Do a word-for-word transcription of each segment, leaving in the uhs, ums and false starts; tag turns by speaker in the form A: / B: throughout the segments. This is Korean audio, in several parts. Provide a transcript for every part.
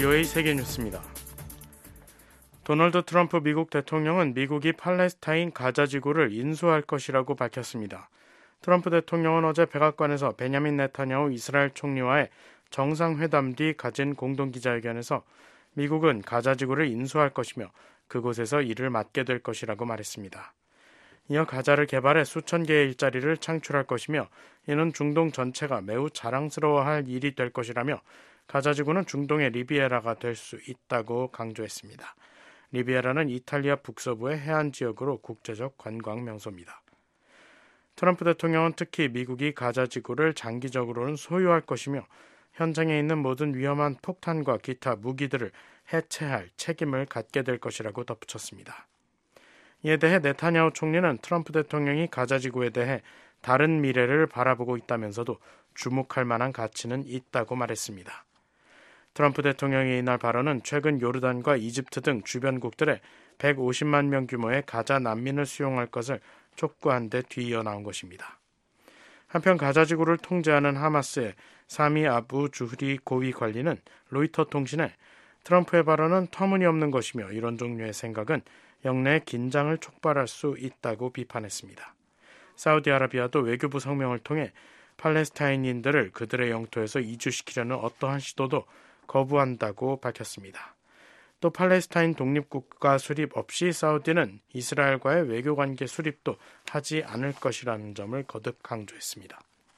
A: 브이오에이 세계뉴스입니다. 도널드 트럼프 미국 대통령은 미국이 팔레스타인 가자지구를 인수할 것이라고 밝혔습니다. 트럼프 대통령은 어제 백악관에서 베냐민 네타냐후 이스라엘 총리와의 정상회담 뒤 가진 공동기자회견에서 미국은 가자지구를 인수할 것이며 그곳에서 일을 맡게 될 것이라고 말했습니다. 이어 가자를 개발해 수천 개의 일자리를 창출할 것이며 이는 중동 전체가 매우 자랑스러워할 일이 될 것이라며 가자지구는 중동의 리비에라가 될 수 있다고 강조했습니다. 리비에라는 이탈리아 북서부의 해안 지역으로 국제적 관광 명소입니다. 트럼프 대통령은 특히 미국이 가자지구를 장기적으로는 소유할 것이며 현장에 있는 모든 위험한 폭탄과 기타 무기들을 해체할 책임을 갖게 될 것이라고 덧붙였습니다. 이에 대해 네타냐후 총리는 트럼프 대통령이 가자지구에 대해 다른 미래를 바라보고 있다면서도 주목할 만한 가치는 있다고 말했습니다. 트럼프 대통령의 이날 발언은 최근 요르단과 이집트 등 주변국들에 백오십만 명 규모의 가자 난민을 수용할 것을 촉구한 데 뒤이어 나온 것입니다. 한편 가자지구를 통제하는 하마스의 사미 아부 주흐리 고위 관리는 로이터 통신에 트럼프의 발언은 터무니없는 것이며 이런 종류의 생각은 영내 긴장을 촉발할 수 있다고 비판했습니다. 사우디아라비아도 외교부 성명을 통해 팔레스타인인들을 그들의 영토에서 이주시키려는 어떠한 시도도 거부한다고 밝혔습니다. 또 팔레스타인 독립국가 수립 없이 사우디는 이스라엘과의 외교관계 수립도 하지 않을 것이라는 점을 거듭 강조했습니다.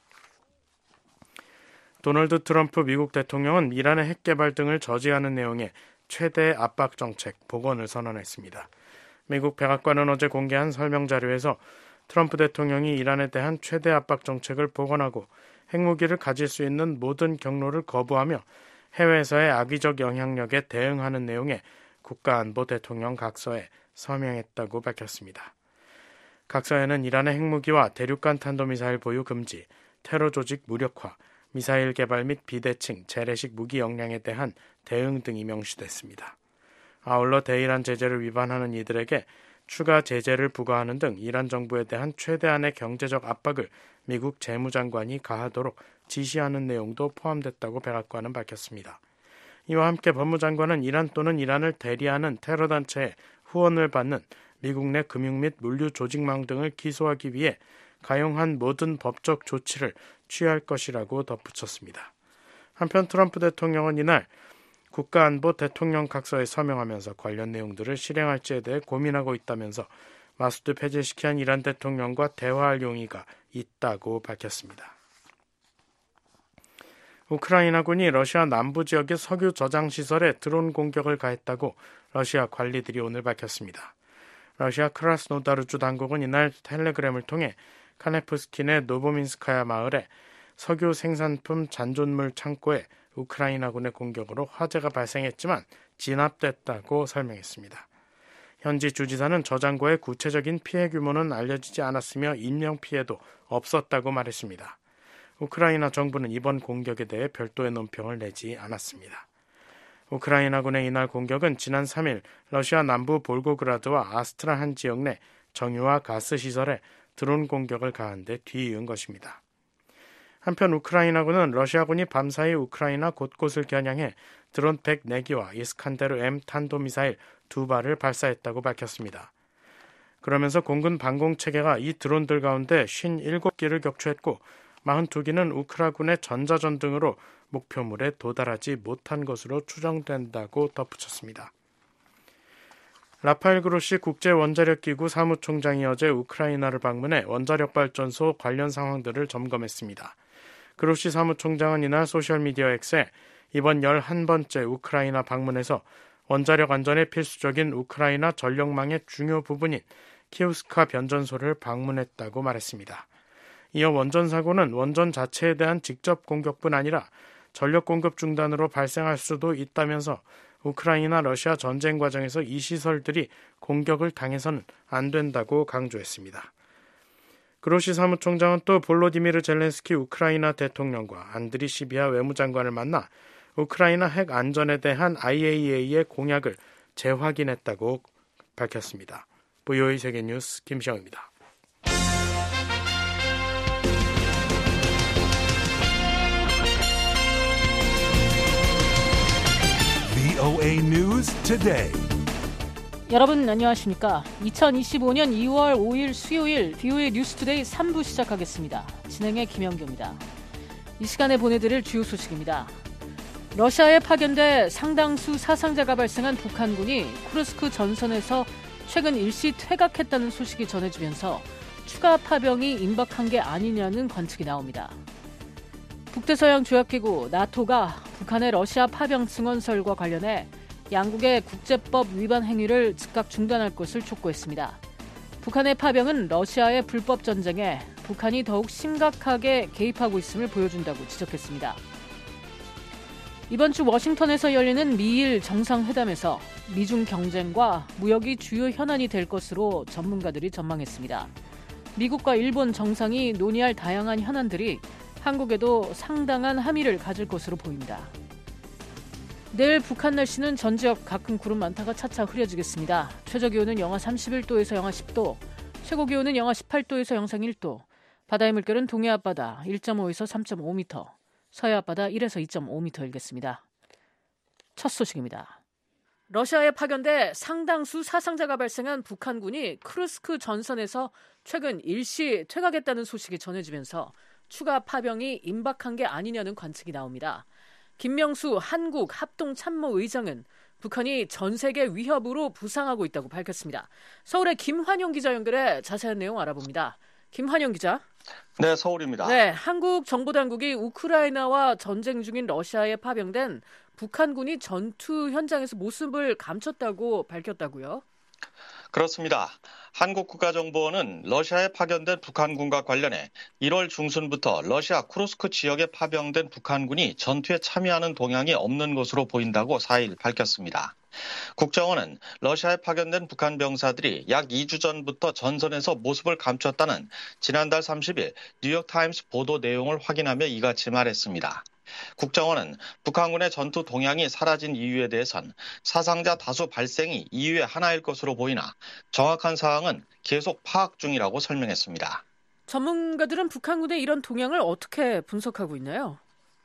A: 도널드 트럼프 미국 대통령은 이란의 핵개발 등을 저지하는 내용의 최대 압박 정책 복원을 선언했습니다. 미국 백악관은 어제 공개한 설명 자료에서 트럼프 대통령이 이란에 대한 최대 압박 정책을 복원하고 핵무기를 가질 수 있는 모든 경로를 거부하며 해외에서의 악의적 영향력에 대응하는 내용의 국가안보 대통령 각서에 서명했다고 밝혔습니다. 각서에는 이란의 핵무기와 대륙간 탄도미사일 보유 금지, 테러 조직 무력화, 미사일 개발 및 비대칭, 재래식 무기 역량에 대한 대응 등이 명시됐습니다. 아울러 대이란 제재를 위반하는 이들에게 추가 제재를 부과하는 등 이란 정부에 대한 최대한의 경제적 압박을 미국 재무장관이 가하도록 지시하는 내용도 포함됐다고 백악관은 밝혔습니다. 이와 함께 법무장관은 이란 또는 이란을 대리하는 테러단체의 후원을 받는 미국 내 금융 및 물류 조직망 등을 기소하기 위해 가용한 모든 법적 조치를 취할 것이라고 덧붙였습니다. 한편 트럼프 대통령은 이날 국가안보 대통령 각서에 서명하면서 관련 내용들을 실행할지에 대해 고민하고 있다면서 마수드 폐지시킨 이란 대통령과 대화할 용의가 있다고 밝혔습니다. 우크라이나군이 러시아 남부 지역의 석유 저장 시설에 드론 공격을 가했다고 러시아 관리들이 오늘 밝혔습니다. 러시아 크라스노다르주 당국은 이날 텔레그램을 통해 카네프스킨의 노보민스카야 마을에 석유 생산품 잔존물 창고에 우크라이나군의 공격으로 화재가 발생했지만 진압됐다고 설명했습니다. 현지 주지사는 저장고의 구체적인 피해 규모는 알려지지 않았으며 인명피해도 없었다고 말했습니다. 우크라이나 정부는 이번 공격에 대해 별도의 논평을 내지 않았습니다. 우크라이나군의 이날 공격은 지난 삼 일 러시아 남부 볼고그라드와 아스트라한 지역 내 정유와 가스 시설에 드론 공격을 가한 데 뒤이은 것입니다. 한편 우크라이나군은 러시아군이 밤사이 우크라이나 곳곳을 겨냥해 드론 백사 기와 이스칸데르 엠 탄도미사일 두 발을 발사했다고 밝혔습니다. 그러면서 공군 방공체계가 이 드론들 가운데 오십칠 기를 격추했고 사십이 기는 우크라군의 전자전등으로 목표물에 도달하지 못한 것으로 추정된다고 덧붙였습니다. 라파엘 그로시 국제원자력기구 사무총장이 어제 우크라이나를 방문해 원자력발전소 관련 상황들을 점검했습니다. 그로시 사무총장은 이날 소셜미디어 X에 이번 열한 번째 우크라이나 방문에서 원자력 안전에 필수적인 우크라이나 전력망의 중요 부분인 키우스카 변전소를 방문했다고 말했습니다. 이어 원전 사고는 원전 자체에 대한 직접 공격뿐 아니라 전력 공급 중단으로 발생할 수도 있다면서 우크라이나 러시아 전쟁 과정에서 이 시설들이 공격을 당해서는 안 된다고 강조했습니다. 그로시 사무총장은 또 볼로디미르 젤렌스키 우크라이나 대통령과 안드리 시비아 외무장관을 만나 우크라이나 핵 안전에 대한 아이에이이에이의 공약을 재확인했다고 밝혔습니다. 브이오에이 세계뉴스 김시영입니다.
B: 브이오에이 News Today.
C: 여러분 안녕하십니까? 이천이십오년 이월 오일 수요일 브이오에이 뉴스투데이 삼 부 시작하겠습니다. 진행의 김영규입니다. 이 시간에 보내드릴 주요 소식입니다. 러시아에 파견돼 상당수 사상자가 발생한 북한군이 쿠르스크 전선에서 최근 일시 퇴각했다는 소식이 전해지면서 추가 파병이 임박한 게 아니냐는 관측이 나옵니다. 북대서양 조약기구 나토가 북한의 러시아 파병 증언설과 관련해 양국의 국제법 위반 행위를 즉각 중단할 것을 촉구했습니다. 북한의 파병은 러시아의 불법 전쟁에 북한이 더욱 심각하게 개입하고 있음을 보여준다고 지적했습니다. 이번 주 워싱턴에서 열리는 미일 정상회담에서 미중 경쟁과 무역이 주요 현안이 될 것으로 전문가들이 전망했습니다. 미국과 일본 정상이 논의할 다양한 현안들이 한국에도 상당한 함의를 가질 것으로 보입니다. 내일 북한 날씨는 전 지역 가끔 구름 많다가 차차 흐려지겠습니다. 최저기온은 영하 삼십일도에서 영하 십도, 최고기온은 영하 십팔도에서 영상 일도, 바다의 물결은 동해 앞바다 일 점 오에서 삼 점 오 미터, 서해 앞바다 일에서 이 점 오 미터 일겠습니다. 첫 소식입니다. 러시아에 파견돼 상당수 사상자가 발생한 북한군이 쿠르스크 전선에서 최근 일시 퇴각했다는 소식이 전해지면서 추가 파병이 임박한 게 아니냐는 관측이 나옵니다. 김명수 한국 합동참모의장은 북한이 전 세계 위협으로 부상하고 있다고 밝혔습니다. 서울의 김환영 기자 연결해 자세한 내용 알아봅니다. 김환영 기자.
D: 네, 서울입니다.
C: 네, 한국 정보당국이 우크라이나와 전쟁 중인 러시아에 파병된 북한군이 전투 현장에서 모습을 감췄다고 밝혔다고요?
D: 그렇습니다. 한국국가정보원은 러시아에 파견된 북한군과 관련해 일월 중순부터 러시아 쿠르스크 지역에 파병된 북한군이 전투에 참여하는 동향이 없는 것으로 보인다고 사일 밝혔습니다. 국정원은 러시아에 파견된 북한 병사들이 약 이 주 전부터 전선에서 모습을 감췄다는 지난달 삼십일 뉴욕타임스 보도 내용을 확인하며 이같이 말했습니다. 국정원은 북한군의 전투 동향이 사라진 이유에 대해선 사상자 다수 발생이 이유의 하나일 것으로 보이나 정확한 사항은 계속 파악 중이라고 설명했습니다.
C: 전문가들은 북한군의 이런 동향을 어떻게 분석하고 있나요?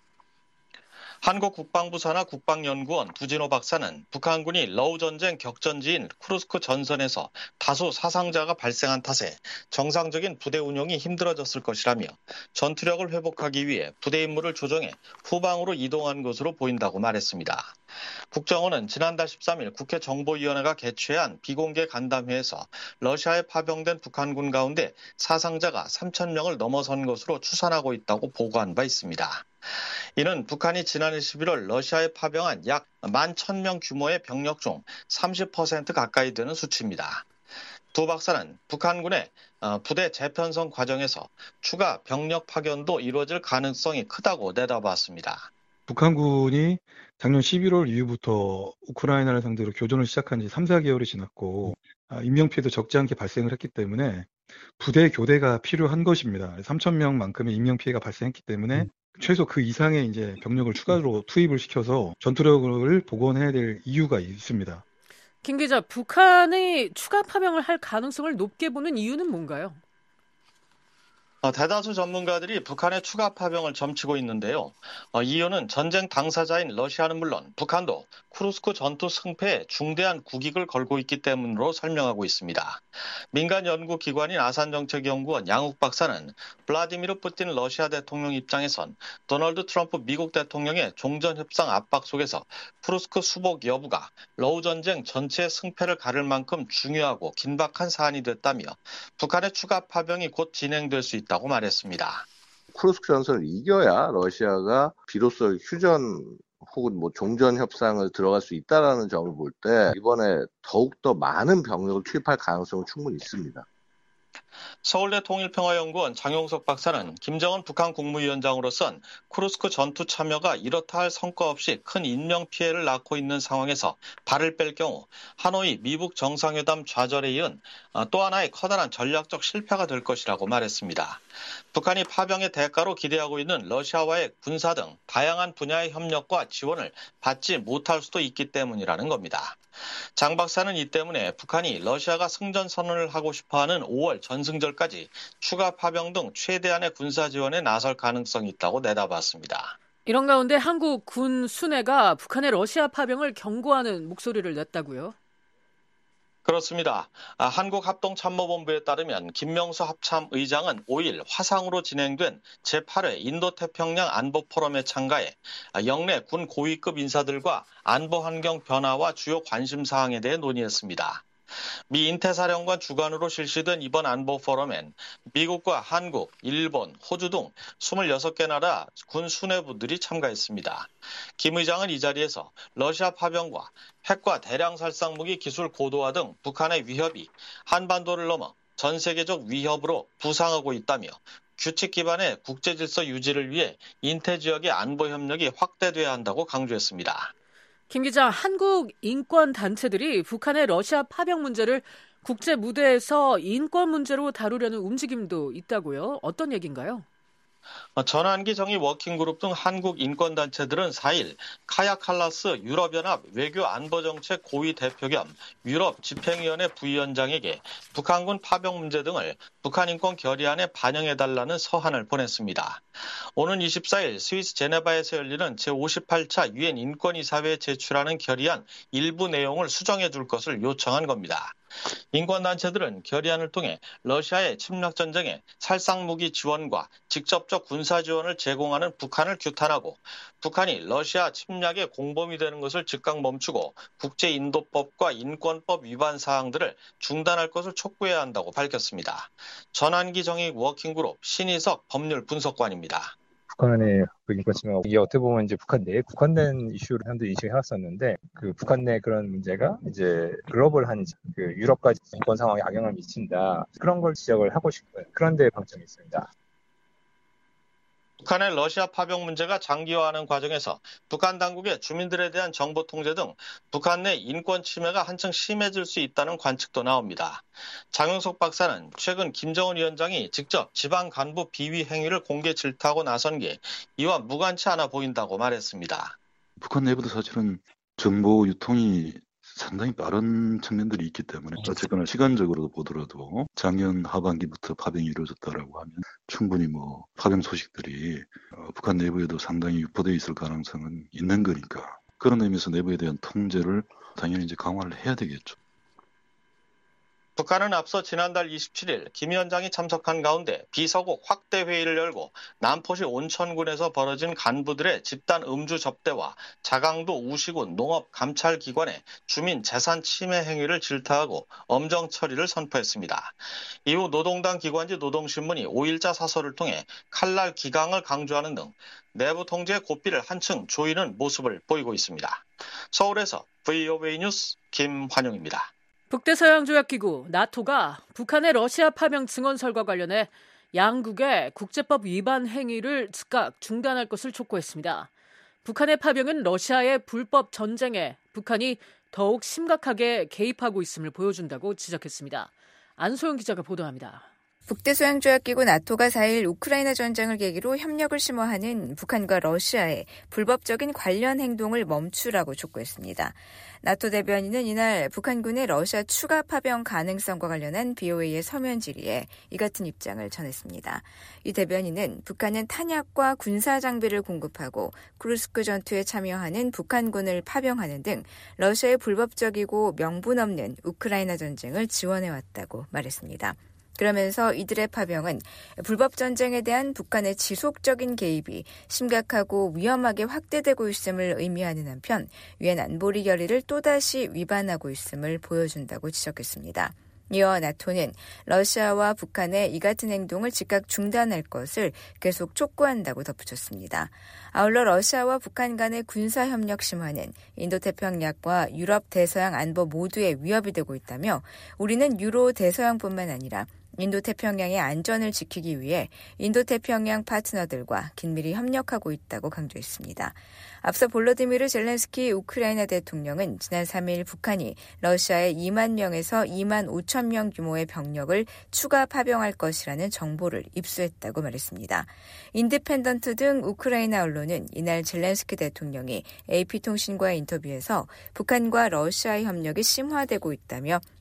D: 한국 국방부 산하 국방연구원 두진호 박사는 북한군이 러우 전쟁 격전지인 쿠르스크 전선에서 다수 사상자가 발생한 탓에 정상적인 부대 운용이 힘들어졌을 것이라며 전투력을 회복하기 위해 부대 임무를 조정해 후방으로 이동한 것으로 보인다고 말했습니다. 국정원은 지난달 십삼일 국회 정보위원회가 개최한 비공개 간담회에서 러시아에 파병된 북한군 가운데 사상자가 삼천 명을 넘어선 것으로 추산하고 있다고 보고한 바 있습니다. 이는 북한이 지난해 십일월 러시아에 파병한 약 만 천 명 규모의 병력 중 삼십 퍼센트 가까이 되는 수치입니다. 두 박사는 북한군의 부대 재편성 과정에서 추가 병력 파견도 이루어질 가능성이 크다고 내다봤습니다.
E: 북한군이 작년 십일월 이후부터 우크라이나를 상대로 교전을 시작한 지 삼, 사개월이 지났고 인명피해도 적지 않게 발생을 했기 때문에 부대 교대가 필요한 것입니다. 삼천 명만큼의 인명피해가 발생했기 때문에 최소 그 이상의 이제 병력을 추가로 투입을 시켜서 전투력을 복원해야 될 이유가 있습니다.
C: 김 기자, 북한이 추가 파병을 할 가능성을 높게 보는 이유는 뭔가요?
D: 대다수 전문가들이 북한의 추가 파병을 점치고 있는데요. 이유는 전쟁 당사자인 러시아는 물론 북한도 쿠르스크 전투 승패에 중대한 국익을 걸고 있기 때문으로 설명하고 있습니다. 민간 연구기관인 아산정책연구원 양욱 박사는 블라디미르 푸틴 러시아 대통령 입장에선 도널드 트럼프 미국 대통령의 종전협상 압박 속에서 쿠르스크 수복 여부가 러우 전쟁 전체의 승패를 가를 만큼 중요하고 긴박한 사안이 됐다며 북한의 추가 파병이 곧 진행될 수 있다. 다고 말했습니다.
F: 쿠르스크 전선을 이겨야 러시아가 비로소 휴전 혹은 뭐 종전 협상을 들어갈 수 있다라는 점을 볼 때 이번에 더욱더 많은 병력을 투입할 가능성은 충분히 있습니다.
D: 서울대 통일평화연구원 장용석 박사는 김정은 북한 국무위원장으로선 쿠르스크 전투 참여가 이렇다 할 성과 없이 큰 인명피해를 낳고 있는 상황에서 발을 뺄 경우 하노이 미북 정상회담 좌절에 이은 또 하나의 커다란 전략적 실패가 될 것이라고 말했습니다. 북한이 파병의 대가로 기대하고 있는 러시아와의 군사 등 다양한 분야의 협력과 지원을 받지 못할 수도 있기 때문이라는 겁니다. 장 박사는 이 때문에 북한이 러시아가 승전 선언을 하고 싶어하는 오월 전승절까지 추가 파병 등 최대한의 군사 지원에 나설 가능성이 있다고 내다봤습니다.
C: 이런 가운데 한국 군 수뇌가 북한의 러시아 파병을 경고하는 목소리를 냈다고요?
D: 그렇습니다. 아, 한국합동참모본부에 따르면 김명수 합참의장은 오일 화상으로 진행된 제팔 회 인도태평양 안보포럼에 참가해 영내 군 고위급 인사들과 안보 환경 변화와 주요 관심사항에 대해 논의했습니다. 미 인태사령관 주관으로 실시된 이번 안보 포럼엔 미국과 한국, 일본, 호주 등 이십육 개 나라 군 수뇌부들이 참가했습니다. 김 의장은 이 자리에서 러시아 파병과 핵과 대량 살상 무기 기술 고도화 등 북한의 위협이 한반도를 넘어 전 세계적 위협으로 부상하고 있다며 규칙 기반의 국제 질서 유지를 위해 인태 지역의 안보 협력이 확대돼야 한다고 강조했습니다.
C: 김 기자, 한국 인권 단체들이 북한의 러시아 파병 문제를 국제 무대에서 인권 문제로 다루려는 움직임도 있다고요? 어떤 얘기인가요?
D: 전환기 정의 워킹그룹 등 한국 인권단체들은 사 일 카야 칼라스 유럽연합 외교안보정책 고위 대표 겸 유럽 집행위원회 부위원장에게 북한군 파병 문제 등을 북한인권 결의안에 반영해달라는 서한을 보냈습니다. 오는 이십사 일 스위스 제네바에서 열리는 제오십팔 차 유엔 인권이사회에 제출하는 결의안 일부 내용을 수정해 줄 것을 요청한 겁니다. 인권단체들은 결의안을 통해 러시아의 침략전쟁에 살상무기 지원과 직접적 군사 지원을 제공하는 북한을 규탄하고 북한이 러시아 침략의 공범이 되는 것을 즉각 멈추고 국제인도법과 인권법 위반 사항들을 중단할 것을 촉구해야 한다고 밝혔습니다. 전환기 정의 워킹그룹 신희석 법률 분석관입니다.
G: 북한의 그 인권 침해가 이게 어떻게 보면 이제 북한 내 국한된 이슈로 사람들이 인식을 해왔었는데 그 북한 내 그런 문제가 이제 글로벌한 그 유럽까지 인권 상황에 악영향을 미친다 그런 걸 지적을 하고 싶어요. 그런 데 방점이 있습니다.
D: 북한의 러시아 파병 문제가 장기화하는 과정에서 북한 당국의 주민들에 대한 정보 통제 등 북한 내 인권 침해가 한층 심해질 수 있다는 관측도 나옵니다. 장용석 박사는 최근 김정은 위원장이 직접 지방 간부 비위 행위를 공개 질타하고 나선 게 이와 무관치 않아 보인다고 말했습니다.
H: 북한 내부도 사실은 정보 유통이 상당히 빠른 측면들이 있기 때문에 어쨌거나 시간적으로 보더라도 작년 하반기부터 파병이 이루어졌다라고 하면 충분히 뭐 파병 소식들이 북한 내부에도 상당히 유포되어 있을 가능성은 있는 거니까 그런 의미에서 내부에 대한 통제를 당연히 이제 강화를 해야 되겠죠.
D: 북한은 앞서 지난달 이십칠 일 김 위원장이 참석한 가운데 비서국 확대 회의를 열고 남포시 온천군에서 벌어진 간부들의 집단 음주 접대와 자강도 우시군 농업감찰기관의 주민 재산 침해 행위를 질타하고 엄정 처리를 선포했습니다. 이후 노동당 기관지 노동신문이 오일자 사설을 통해 칼날 기강을 강조하는 등 내부 통제의 고삐를 한층 조이는 모습을 보이고 있습니다. 서울에서 브이오에이 뉴스 김환용입니다.
C: 북대서양조약기구 나토가 북한의 러시아 파병 증언설과 관련해 양국의 국제법 위반 행위를 즉각 중단할 것을 촉구했습니다. 북한의 파병은 러시아의 불법 전쟁에 북한이 더욱 심각하게 개입하고 있음을 보여준다고 지적했습니다. 안소영 기자가 보도합니다.
I: 북대서양조약기구 나토가 사 일 우크라이나 전쟁을 계기로 협력을 심화하는 북한과 러시아의 불법적인 관련 행동을 멈추라고 촉구했습니다. 나토 대변인은 이날 북한군의 러시아 추가 파병 가능성과 관련한 비오에이의 서면 질의에 이 같은 입장을 전했습니다. 이 대변인은 북한은 탄약과 군사 장비를 공급하고 쿠르스크 전투에 참여하는 북한군을 파병하는 등 러시아의 불법적이고 명분 없는 우크라이나 전쟁을 지원해왔다고 말했습니다. 그러면서 이들의 파병은 불법 전쟁에 대한 북한의 지속적인 개입이 심각하고 위험하게 확대되고 있음을 의미하는 한편 유엔 안보리 결의를 또다시 위반하고 있음을 보여준다고 지적했습니다. 이어 나토는 러시아와 북한의 이 같은 행동을 즉각 중단할 것을 계속 촉구한다고 덧붙였습니다. 아울러 러시아와 북한 간의 군사협력 심화는 인도태평양과 유럽 대서양 안보 모두에 위협이 되고 있다며 우리는 유로 대서양뿐만 아니라 인도태평양의 안전을 지키기 위해 인도태평양 파트너들과 긴밀히 협력하고 있다고 강조했습니다. 앞서 볼로디미르 젤렌스키 우크라이나 대통령은 지난 삼 일 북한이 러시아에 이만 명에서 이만 오천 명 규모의 병력을 추가 파병할 것이라는 정보를 입수했다고 말했습니다. 인디펜던트 등 우크라이나 언론은 이날 젤렌스키 대통령이 에이피통신과의 인터뷰에서 북한과 러시아의 협력이 심화되고 있다며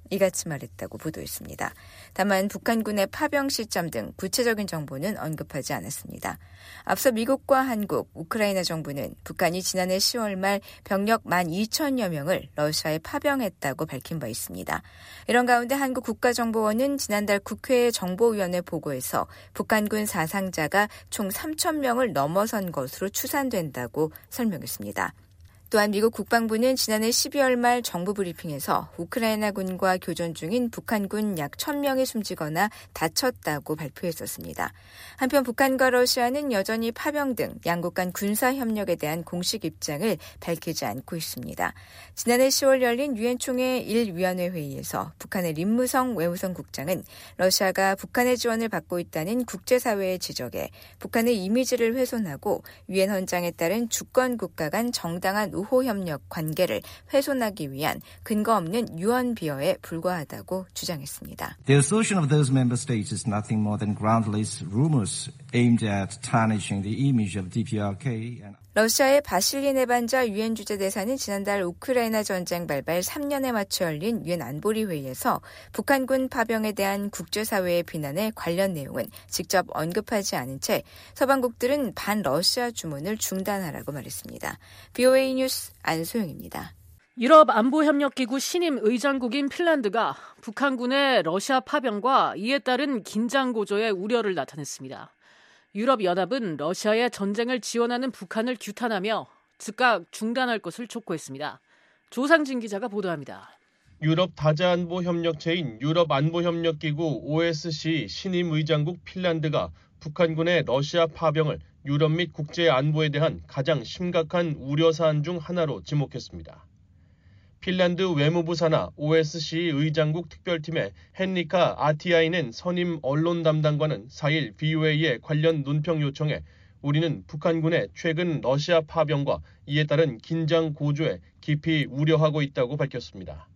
I: 이같이 말했다고 보도했습니다. 다만 북한군의 파병 시점 등 구체적인 정보는 언급하지 않았습니다. 앞서 미국과 한국, 우크라이나 정부는 북한이 지난해 시월 말 병력 만 이천여 명을 러시아에 파병했다고 밝힌 바 있습니다. 이런 가운데 한국 국가정보원은 지난달 국회 정보위원회 보고에서 북한군 사상자가 총 삼천 명을 넘어선 것으로 추산된다고 설명했습니다. 또한 미국 국방부는 지난해 십이월 말 정부 브리핑에서 우크라이나군과 교전 중인 북한군 약 천 명이 숨지거나 다쳤다고 발표했었습니다. 한편 북한과 러시아는 여전히 파병 등 양국 간 군사 협력에 대한 공식 입장을 밝히지 않고 있습니다. 지난해 시월 열린 유엔 총회 일 위원회 회의에서 북한의 림무성 외무성 국장은 러시아가 북한의 지원을 받고 있다는 국제사회의 지적에 북한의 이미지를 훼손하고 유엔 헌장에 따른 주권 국가 간 정당한 우호 협력 관계를 훼손하기 위한 근거 없는 유언 비어에 불과하다고 주장했습니다.
J: The assertion of those member states is nothing more than groundless rumors aimed at tarnishing the image of 디피아르케이.
I: 러시아의 바실리 네반자 유엔 주재대사는 지난달 우크라이나 전쟁 발발 삼 년에 맞춰 열린 유엔 안보리 회의에서 북한군 파병에 대한 국제사회의 비난에 관련 내용은 직접 언급하지 않은 채 서방국들은 반러시아 주문을 중단하라고 말했습니다. 브이오에이 뉴스 안소영입니다.
C: 유럽 안보협력기구 신임 의장국인 핀란드가 북한군의 러시아 파병과 이에 따른 긴장 고조에 우려를 나타냈습니다. 유럽연합은 러시아의 전쟁을 지원하는 북한을 규탄하며 즉각 중단할 것을 촉구했습니다. 조상진 기자가 보도합니다.
K: 유럽 다자안보협력체인 유럽안보협력기구 오에스씨 신임 의장국 핀란드가 북한군의 러시아 파병을 유럽 및 국제 안보에 대한 가장 심각한 우려사안 중 하나로 지목했습니다. 핀란드 외무부 산하 오에스씨 의장국 특별팀의 헨리카 아티아이넨 선임 언론 담당관은 사 일 브이오에이의 관련 논평 요청에 우리는 북한군의 최근 러시아 파병과 이에 따른 긴장 고조에 깊이 우려하고 있다고 밝혔습니다.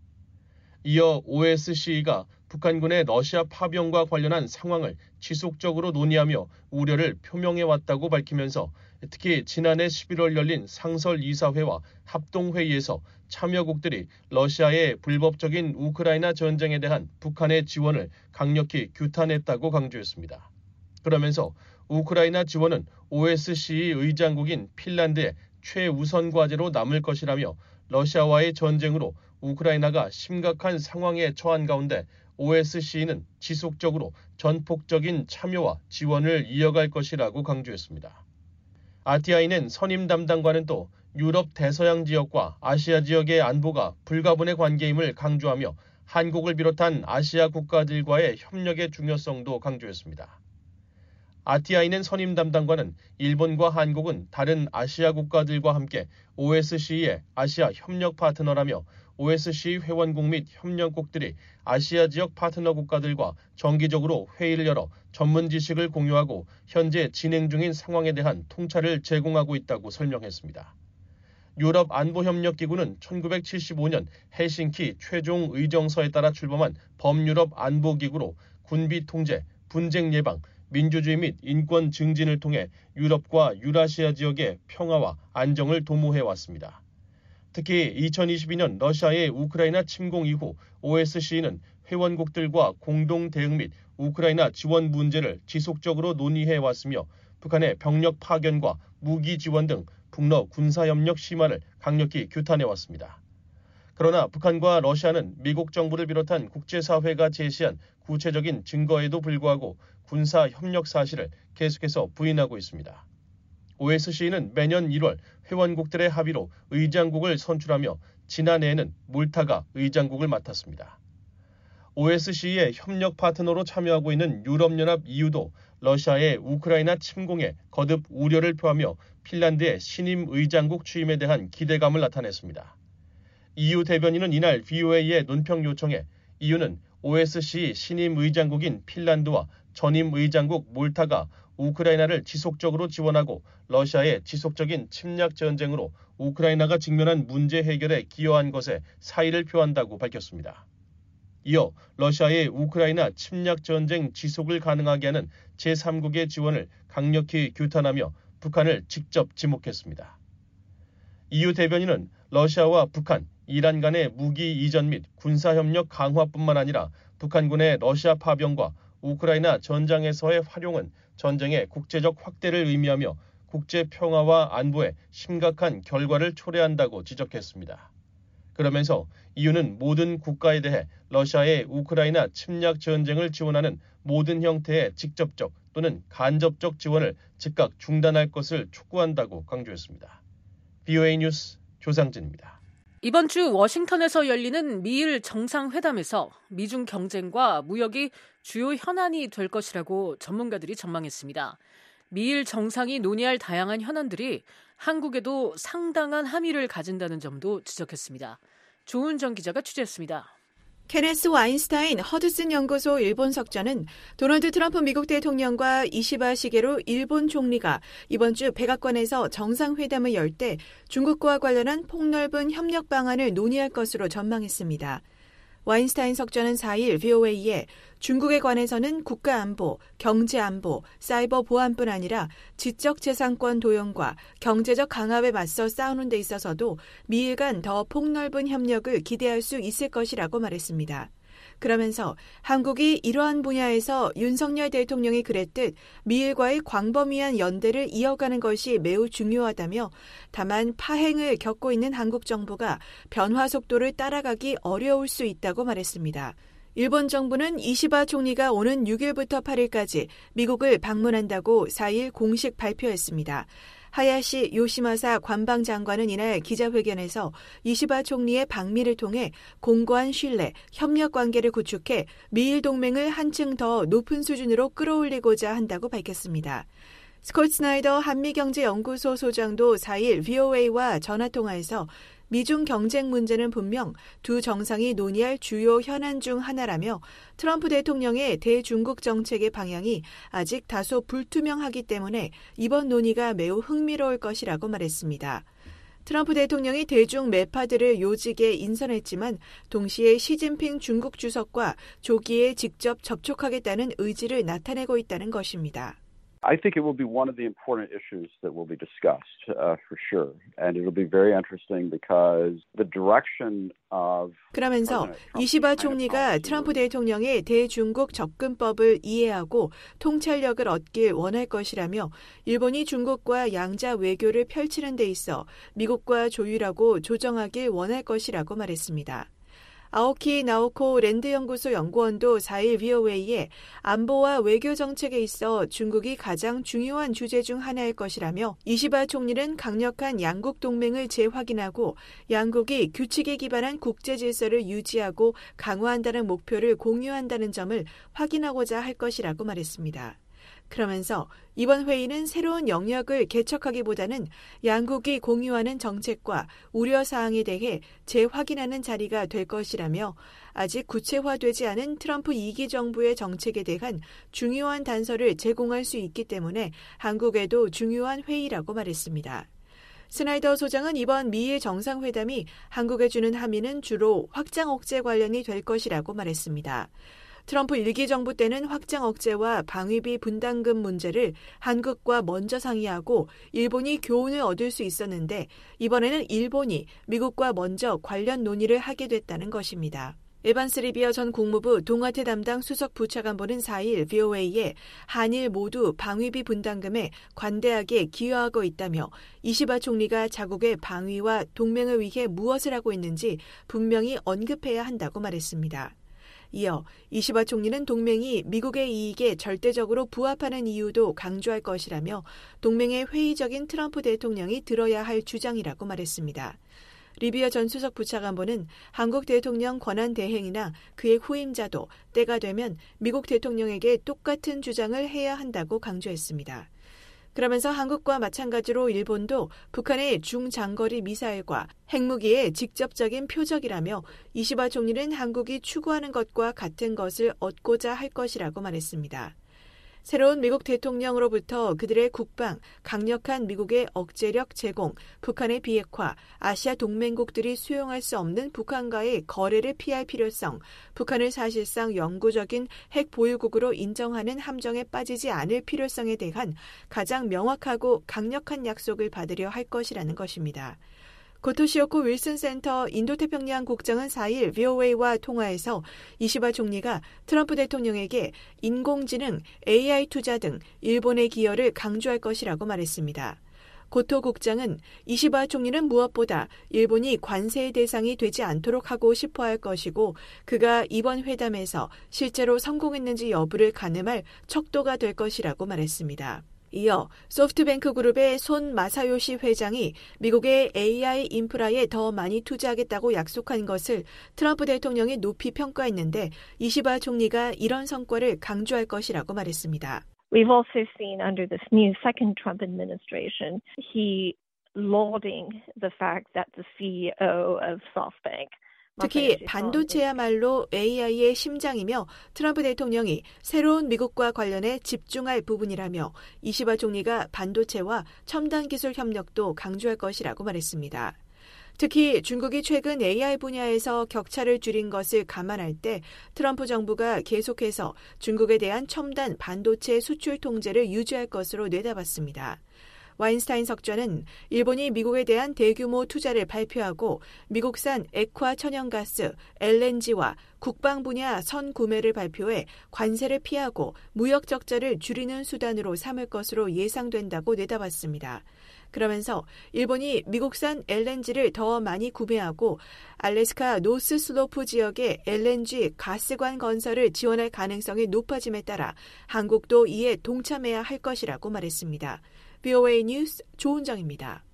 K: 이어 오에스씨가 북한군의 러시아 파병과 관련한 상황을 지속적으로 논의하며 우려를 표명해왔다고 밝히면서 특히 지난해 십일월 열린 상설 이사회와 합동회의에서 참여국들이 러시아의 불법적인 우크라이나 전쟁에 대한 북한의 지원을 강력히 규탄했다고 강조했습니다. 그러면서 우크라이나 지원은 오에스씨 의장국인 핀란드의 최우선 과제로 남을 것이라며 러시아와의 전쟁으로 우크라이나가 심각한 상황에 처한 가운데 오에스씨는 지속적으로 전폭적인 참여와 지원을 이어갈 것이라고 강조했습니다. 아티아이는 선임 담당관은 또 유럽 대서양 지역과 아시아 지역의 안보가 불가분의 관계임을 강조하며 한국을 비롯한 아시아 국가들과의 협력의 중요성도 강조했습니다. 아티아이는 선임 담당관은 일본과 한국은 다른 아시아 국가들과 함께 오에스씨의 아시아 협력 파트너라며 오에스씨 회원국 및 협력국들이 아시아 지역 파트너 국가들과 정기적으로 회의를 열어 전문 지식을 공유하고 현재 진행 중인 상황에 대한 통찰을 제공하고 있다고 설명했습니다. 유럽 안보협력기구는 천구백칠십오 년 헬싱키 최종 의정서에 따라 출범한 범유럽 안보기구로 군비 통제, 분쟁 예방, 민주주의 및 인권 증진을 통해 유럽과 유라시아 지역의 평화와 안정을 도모해왔습니다. 특히 이천이십이 년 러시아의 우크라이나 침공 이후 오에스씨는 회원국들과 공동 대응 및 우크라이나 지원 문제를 지속적으로 논의해왔으며 북한의 병력 파견과 무기 지원 등 북러 군사협력 심화를 강력히 규탄해왔습니다. 그러나 북한과 러시아는 미국 정부를 비롯한 국제사회가 제시한 구체적인 증거에도 불구하고 군사협력 사실을 계속해서 부인하고 있습니다. 오에스씨는 매년 일월 회원국들의 합의로 의장국을 선출하며 지난해에는 몰타가 의장국을 맡았습니다. 오에스씨의 협력 파트너로 참여하고 있는 유럽연합 이유도 러시아의 우크라이나 침공에 거듭 우려를 표하며 핀란드의 신임 의장국 취임에 대한 기대감을 나타냈습니다. 이유 대변인은 이날 브이오에이의 논평 요청에 이유는 오에스씨 신임 의장국인 핀란드와 전임 의장국 몰타가 우크라이나를 지속적으로 지원하고 러시아의 지속적인 침략 전쟁으로 우크라이나가 직면한 문제 해결에 기여한 것에 사의를 표한다고 밝혔습니다. 이어 러시아의 우크라이나 침략 전쟁 지속을 가능하게 하는 제삼국의 지원을 강력히 규탄하며 북한을 직접 지목했습니다. 이유 대변인은 러시아와 북한, 이란 간의 무기 이전 및 군사협력 강화뿐만 아니라 북한군의 러시아 파병과 우크라이나 전장에서의 활용은 전쟁의 국제적 확대를 의미하며 국제 평화와 안보에 심각한 결과를 초래한다고 지적했습니다. 그러면서 이유는 모든 국가에 대해 러시아의 우크라이나 침략 전쟁을 지원하는 모든 형태의 직접적 또는 간접적 지원을 즉각 중단할 것을 촉구한다고 강조했습니다. 비오에이 뉴스 조상진입니다.
C: 이번 주 워싱턴에서 열리는 미일 정상회담에서 미중 경쟁과 무역이 주요 현안이 될 것이라고 전문가들이 전망했습니다. 미일 정상이 논의할 다양한 현안들이 한국에도 상당한 함의를 가진다는 점도 지적했습니다. 조은정 기자가 취재했습니다.
L: 케네스 와인스타인 허드슨 연구소 일본 석좌는 도널드 트럼프 미국 대통령과 이시바 시게루 일본 총리가 이번 주 백악관에서 정상회담을 열 때 중국과 관련한 폭넓은 협력 방안을 논의할 것으로 전망했습니다. 와인스타인 석좌는 사 일 비오에이에 중국에 관해서는 국가안보, 경제안보, 사이버 보안뿐 아니라 지적재산권 도용과 경제적 강압에 맞서 싸우는 데 있어서도 미일 간 더 폭넓은 협력을 기대할 수 있을 것이라고 말했습니다. 그러면서 한국이 이러한 분야에서 윤석열 대통령이 그랬듯 미일과의 광범위한 연대를 이어가는 것이 매우 중요하다며 다만 파행을 겪고 있는 한국 정부가 변화 속도를 따라가기 어려울 수 있다고 말했습니다. 일본 정부는 이시바 총리가 오는 육 일부터 팔 일까지 미국을 방문한다고 사 일 공식 발표했습니다. 하야시 요시마사 관방장관은 이날 기자회견에서 이시바 총리의 방미를 통해 공고한 신뢰, 협력 관계를 구축해 미일 동맹을 한층 더 높은 수준으로 끌어올리고자 한다고 밝혔습니다. 스콧 스나이더 한미경제연구소 소장도 사 일 비오에이와 전화통화에서 미중 경쟁 문제는 분명 두 정상이 논의할 주요 현안 중 하나라며 트럼프 대통령의 대중국 정책의 방향이 아직 다소 불투명하기 때문에 이번 논의가 매우 흥미로울 것이라고 말했습니다. 트럼프 대통령이 대중 매파들을 요직에 인선했지만 동시에 시진핑 중국 주석과 조기에 직접 접촉하겠다는 의지를 나타내고 있다는 것입니다.
M: I think it will be one of the important issues that will be discussed uh, for sure. And it will be very interesting because the direction of
L: 그러면서 이시바 총리가 트럼프 대통령의 대중국 접근법을 이해하고 통찰력을 얻길 원할 것이라며 일본이 중국과 양자 외교를 펼치는 데 있어 미국과 조율하고 조정하길 원할 것이라고 말했습니다. 아오키 나오코 랜드연구소 연구원도 사 일 비오에이에 안보와 외교 정책에 있어 중국이 가장 중요한 주제 중 하나일 것이라며 이시바 총리는 강력한 양국 동맹을 재확인하고 양국이 규칙에 기반한 국제 질서를 유지하고 강화한다는 목표를 공유한다는 점을 확인하고자 할 것이라고 말했습니다. 그러면서 이번 회의는 새로운 영역을 개척하기보다는 양국이 공유하는 정책과 우려사항에 대해 재확인하는 자리가 될 것이라며 아직 구체화되지 않은 트럼프 이 기 정부의 정책에 대한 중요한 단서를 제공할 수 있기 때문에 한국에도 중요한 회의라고 말했습니다. 스나이더 소장은 이번 미일 정상회담이 한국에 주는 함의는 주로 확장 억제 관련이 될 것이라고 말했습니다. 트럼프 일 기 정부 때는 확장 억제와 방위비 분담금 문제를 한국과 먼저 상의하고 일본이 교훈을 얻을 수 있었는데 이번에는 일본이 미국과 먼저 관련 논의를 하게 됐다는 것입니다. 에반스 리비어 전 국무부 동아태 담당 수석 부차관보는 사 일 비오에이에 한일 모두 방위비 분담금에 관대하게 기여하고 있다며 이시바 총리가 자국의 방위와 동맹을 위해 무엇을 하고 있는지 분명히 언급해야 한다고 말했습니다. 이어 이시바 총리는 동맹이 미국의 이익에 절대적으로 부합하는 이유도 강조할 것이라며 동맹의 회의적인 트럼프 대통령이 들어야 할 주장이라고 말했습니다. 리비어 전 수석 부차관보는 한국 대통령 권한 대행이나 그의 후임자도 때가 되면 미국 대통령에게 똑같은 주장을 해야 한다고 강조했습니다. 그러면서 한국과 마찬가지로 일본도 북한의 중장거리 미사일과 핵무기의 직접적인 표적이라며 이시바 총리는 한국이 추구하는 것과 같은 것을 얻고자 할 것이라고 말했습니다. 새로운 미국 대통령으로부터 그들의 국방, 강력한 미국의 억제력 제공, 북한의 비핵화, 아시아 동맹국들이 수용할 수 없는 북한과의 거래를 피할 필요성, 북한을 사실상 영구적인 핵 보유국으로 인정하는 함정에 빠지지 않을 필요성에 대한 가장 명확하고 강력한 약속을 받으려 할 것이라는 것입니다. 고토시오코 윌슨 센터 인도태평양 국장은 사 일 브이오에이와 통화에서 이시바 총리가 트럼프 대통령에게 인공지능, 에이아이 투자 등 일본의 기여를 강조할 것이라고 말했습니다. 고토 국장은 이시바 총리는 무엇보다 일본이 관세의 대상이 되지 않도록 하고 싶어 할 것이고 그가 이번 회담에서 실제로 성공했는지 여부를 가늠할 척도가 될 것이라고 말했습니다. 이어 소프트뱅크 그룹의 손 마사요시 회장이 미국의 에이아이 인프라에 더 많이 투자하겠다고 약속한 것을 트럼프 대통령이 높이 평가했는데 이시바 총리가 이런 성과를 강조할 것이라고 말했습니다.
N: We've also seen under this new second Trump administration, he lauding the fact that the 씨이오 of SoftBank
L: 특히 반도체야말로 에이아이의 심장이며 트럼프 대통령이 새로운 미국과 관련해 집중할 부분이라며 이시바 총리가 반도체와 첨단 기술 협력도 강조할 것이라고 말했습니다. 특히 중국이 최근 에이아이 분야에서 격차를 줄인 것을 감안할 때 트럼프 정부가 계속해서 중국에 대한 첨단 반도체 수출 통제를 유지할 것으로 내다봤습니다. 와인스타인 석좌는 일본이 미국에 대한 대규모 투자를 발표하고 미국산 액화 천연가스, 엘엔지와 국방 분야 선 구매를 발표해 관세를 피하고 무역 적자를 줄이는 수단으로 삼을 것으로 예상된다고 내다봤습니다. 그러면서 일본이 미국산 엘엔지를 더 많이 구매하고 알래스카 노스 슬로프 지역의 엘엔지 가스관 건설을 지원할 가능성이 높아짐에 따라 한국도 이에 동참해야 할 것이라고 말했습니다. 브이오에이 뉴스 조은정입니다.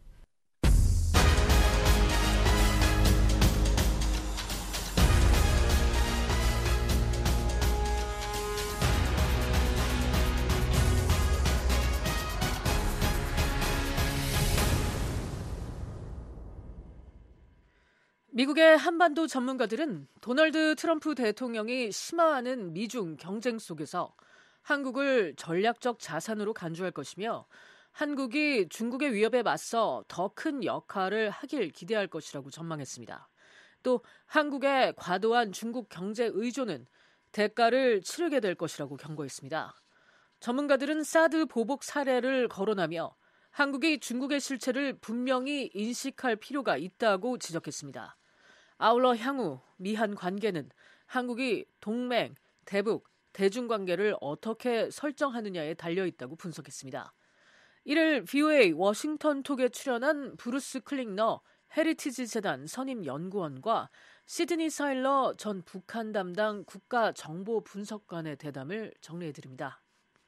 C: 미국의 한반도 전문가들은 도널드 트럼프 대통령이 심화하는 미중 경쟁 속에서 한국을 전략적 자산으로 간주할 것이며 한국이 중국의 위협에 맞서 더 큰 역할을 하길 기대할 것이라고 전망했습니다. 또 한국의 과도한 중국 경제 의존은 대가를 치르게 될 것이라고 경고했습니다. 전문가들은 사드 보복 사례를 거론하며 한국이 중국의 실체를 분명히 인식할 필요가 있다고 지적했습니다. 아울러 향후 미한 관계는 한국이 동맹, 대북, 대중관계를 어떻게 설정하느냐에 달려있다고 분석했습니다. 이를 브이오에이 워싱턴 톡에 출연한 브루스 클링너 헤리티지 재단 선임 연구원과 시드니 사일러 전 북한 담당 국가정보분석관의 대담을 정리해드립니다.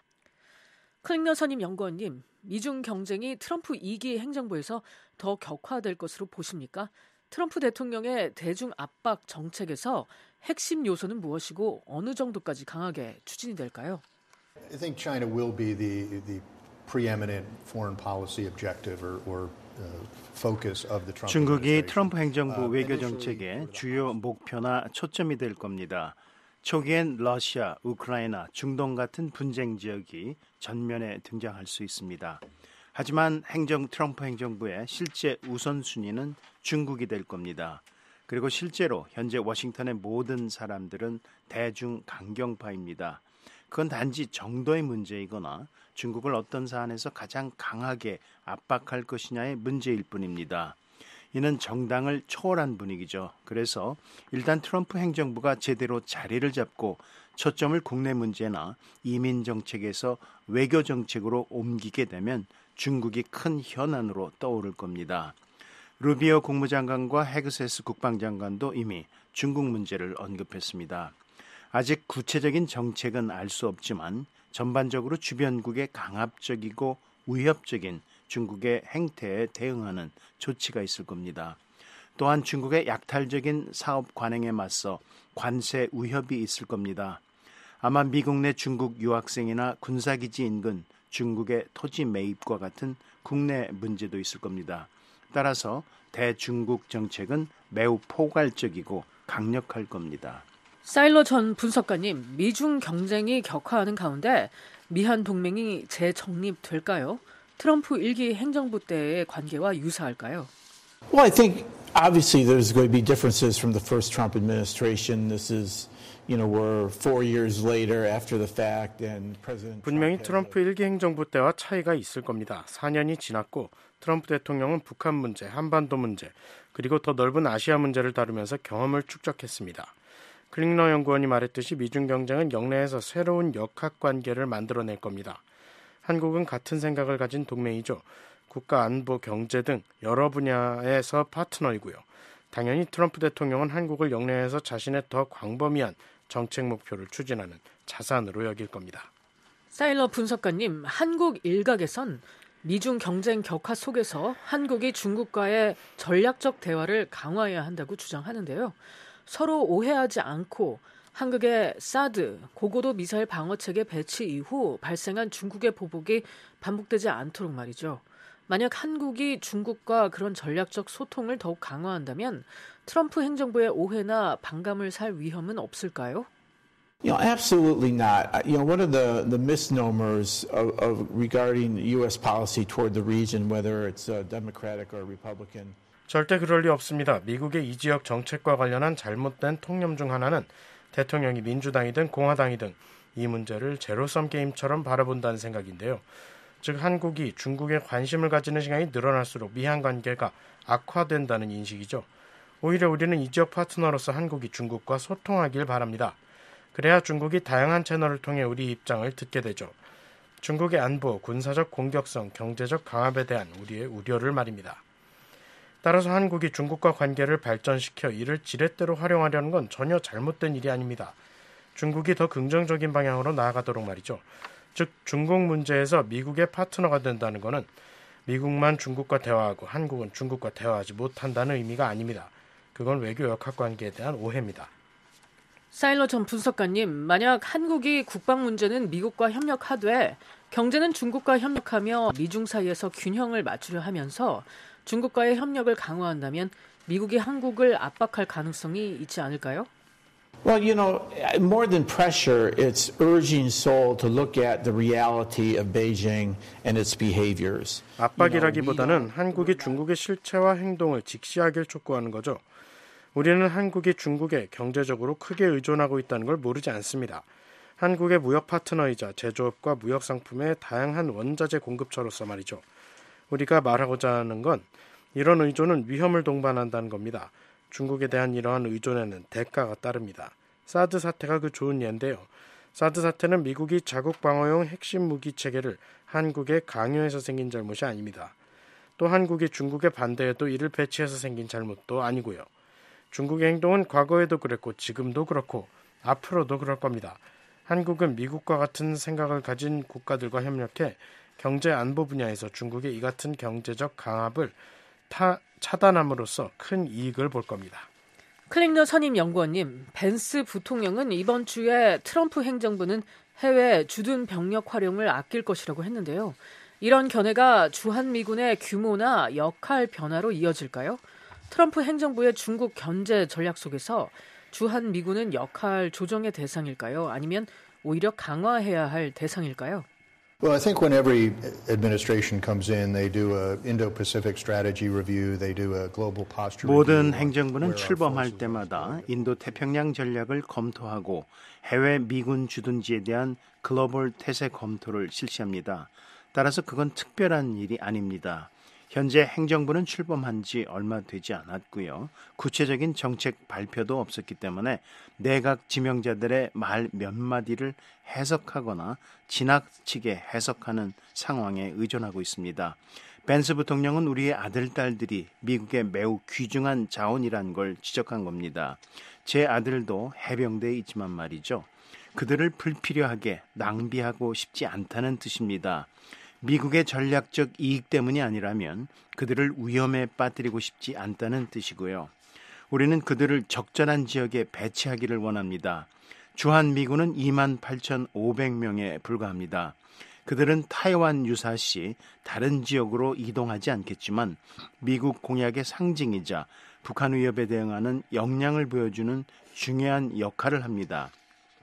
C: 클링너 선임 연구원님, 미중 경쟁이 트럼프 이 기 행정부에서 더 격화될 것으로 보십니까? 트럼프 대통령의 대중 압박 정책에서 핵심 요소는 무엇이고 어느 정도까지 강하게 추진이 될까요?
O: I think China will be the the preeminent foreign policy objective or, or uh, focus of the Trump
P: 중국이 트럼프 행정부 외교 정책의 주요 목표나 초점이 될 겁니다. 초기엔 러시아, 우크라이나, 중동 같은 분쟁 지역이 전면에 등장할 수 있습니다. 하지만 행정 트럼프 행정부의 실제 우선순위는 중국이 될 겁니다. 그리고 실제로 현재 워싱턴의 모든 사람들은 대중 강경파입니다. 그건 단지 정도의 문제이거나 중국을 어떤 사안에서 가장 강하게 압박할 것이냐의 문제일 뿐입니다. 이는 정당을 초월한 분위기죠. 그래서 일단 트럼프 행정부가 제대로 자리를 잡고 초점을 국내 문제나 이민 정책에서 외교 정책으로 옮기게 되면 중국이 큰 현안으로 떠오를 겁니다. 루비오 국무장관과 헤그세스 국방장관도 이미 중국 문제를 언급했습니다. 아직 구체적인 정책은 알 수 없지만 전반적으로 주변국의 강압적이고 위협적인 중국의 행태에 대응하는 조치가 있을 겁니다. 또한 중국의 약탈적인 사업 관행에 맞서 관세 위협이 있을 겁니다. 아마 미국 내 중국 유학생이나 군사기지 인근 중국의 토지 매입과 같은 국내 문제도 있을 겁니다. 따라서 대중국 정책은 매우 포괄적이고 강력할 겁니다.
C: 사일러 전 분석가님, 미중 경쟁이 격화하는 가운데 미한 동맹이 재정립될까요? 트럼프 일 기 행정부 때의 관계와 유사할까요?
Q: Well, I think obviously there's going to be differences from the first Trump administration. This is
A: 분명히 트럼프 일기 행정부 때와 차이가 있을 겁니다. 사 년이 지났고 트럼프 대통령은 북한 문제, 한반도 문제, 그리고 더 넓은 아시아 문제를 다루면서 경험을 축적했습니다. 클링너 연구원이 말했듯이 미중 경쟁은 영내에서 새로운 역학관계를 만들어낼 겁니다. 한국은 같은 생각을 가진 동맹이죠. 국가 안보, 경제 등 여러 분야에서 파트너이고요. 당연히 트럼프 대통령은 한국을 영내에서 자신의 더 광범위한 정책 목표를 추진하는 자산으로 여길 겁니다.
C: 사일러 분석가님, 한국 일각에선 미중 경쟁 격화 속에서 한국이 중국과의 전략적 대화를 강화해야 한다고 주장하는데요. 서로 오해하지 않고 한국의 사드, 고고도 미사일 방어체계 배치 이후 발생한 중국의 보복이 반복되지 않도록 말이죠. 만약 한국이 중국과 그런 전략적 소통을 더욱 강화한다면 트럼프 행정부의 오해나 반감을 살 위험은 없을까요?
Q: You know, absolutely not. You know, one of the, the misnomers of, of regarding U S policy toward the region, whether it's uh, Democratic or Republican.
A: 절대 그럴 리 없습니다. 미국의 이 지역 정책과 관련한 잘못된 통념 중 하나는 대통령이 민주당이든 공화당이든 이 문제를 제로섬 게임처럼 바라본다는 생각인데요. 즉 한국이 중국에 관심을 가지는 시간이 늘어날수록 미한 관계가 악화된다는 인식이죠. 오히려 우리는 이 지역 파트너로서 한국이 중국과 소통하길 바랍니다. 그래야 중국이 다양한 채널을 통해 우리 입장을 듣게 되죠. 중국의 안보, 군사적 공격성, 경제적 강압에 대한 우리의 우려를 말입니다. 따라서 한국이 중국과 관계를 발전시켜 이를 지렛대로 활용하려는 건 전혀 잘못된 일이 아닙니다. 중국이 더 긍정적인 방향으로 나아가도록 말이죠. 즉 중국 문제에서 미국의 파트너가 된다는 것은 미국만 중국과 대화하고 한국은 중국과 대화하지 못한다는 의미가 아닙니다. 그건 외교 역학관계에 대한 오해입니다.
C: 사일러 전 분석가님, 만약 한국이 국방 문제는 미국과 협력하되 경제는 중국과 협력하며 미중 사이에서 균형을 맞추려 하면서 중국과의 협력을 강화한다면 미국이 한국을 압박할 가능성이 있지 않을까요?
Q: Well, you know, more than pressure, it's urging Seoul to look at the reality of Beijing and its behaviors.
A: 압박이라기보다는 한국이 중국의 실체와 행동을 직시하길 촉구하는 거죠. 우리는 한국이 중국에 경제적으로 크게 의존하고 있다는 걸 모르지 않습니다. 한국의 무역 파트너이자 제조업과 무역 상품의 다양한 원자재 공급처로서 말이죠. 우리가 말하고자 하는 건 이런 의존은 위험을 동반한다는 겁니다. 중국에 대한 이러한 의존에는 대가가 따릅니다. 사드 사태가 그 좋은 예인데요. 사드 사태는 미국이 자국 방어용 핵심 무기 체계를 한국에 강요해서 생긴 잘못이 아닙니다. 또 한국이 중국에 반대해도 이를 배치해서 생긴 잘못도 아니고요. 중국의 행동은 과거에도 그랬고 지금도 그렇고 앞으로도 그럴 겁니다. 한국은 미국과 같은 생각을 가진 국가들과 협력해 경제 안보 분야에서 중국의 이 같은 경제적 강압을 타, 차단함으로써 큰 이익을 볼 겁니다.
C: 클링너 선임 연구원님, 벤스 부통령은 이번 주에 트럼프 행정부는 해외 주둔 병력 활용을 아낄 것이라고 했는데요. 이런 견해가 주한미군의 규모나 역할 변화로 이어질까요? 트럼프 행정부의 중국 견제 전략 속에서 주한미군은 역할 조정의 대상일까요? 아니면 오히려 강화해야 할 대상일까요?
O: Well, I think when every administration comes in, they do a Indo-Pacific strategy review, they do a global posture review.
P: 모든 행정부는 출범할 때마다 인도 태평양 전략을 검토하고 해외 미군 주둔지에 대한 글로벌 태세 검토를 실시합니다. 따라서 그건 특별한 일이 아닙니다. 현재 행정부는 출범한 지 얼마 되지 않았고요. 구체적인 정책 발표도 없었기 때문에 내각 지명자들의 말 몇 마디를 해석하거나 지나치게 해석하는 상황에 의존하고 있습니다. 벤스 부통령은 우리의 아들, 딸들이 미국의 매우 귀중한 자원이란 걸 지적한 겁니다. 제 아들도 해병대에 있지만 말이죠. 그들을 불필요하게 낭비하고 싶지 않다는 뜻입니다. 미국의 전략적 이익 때문이 아니라면 그들을 위험에 빠뜨리고 싶지 않다는 뜻이고요. 우리는 그들을 적절한 지역에 배치하기를 원합니다. 주한미군은 이만 팔천오백 명에 불과합니다. 그들은 타이완 유사시 다른 지역으로 이동하지 않겠지만 미국 공약의 상징이자 북한 위협에 대응하는 역량을 보여주는 중요한 역할을 합니다.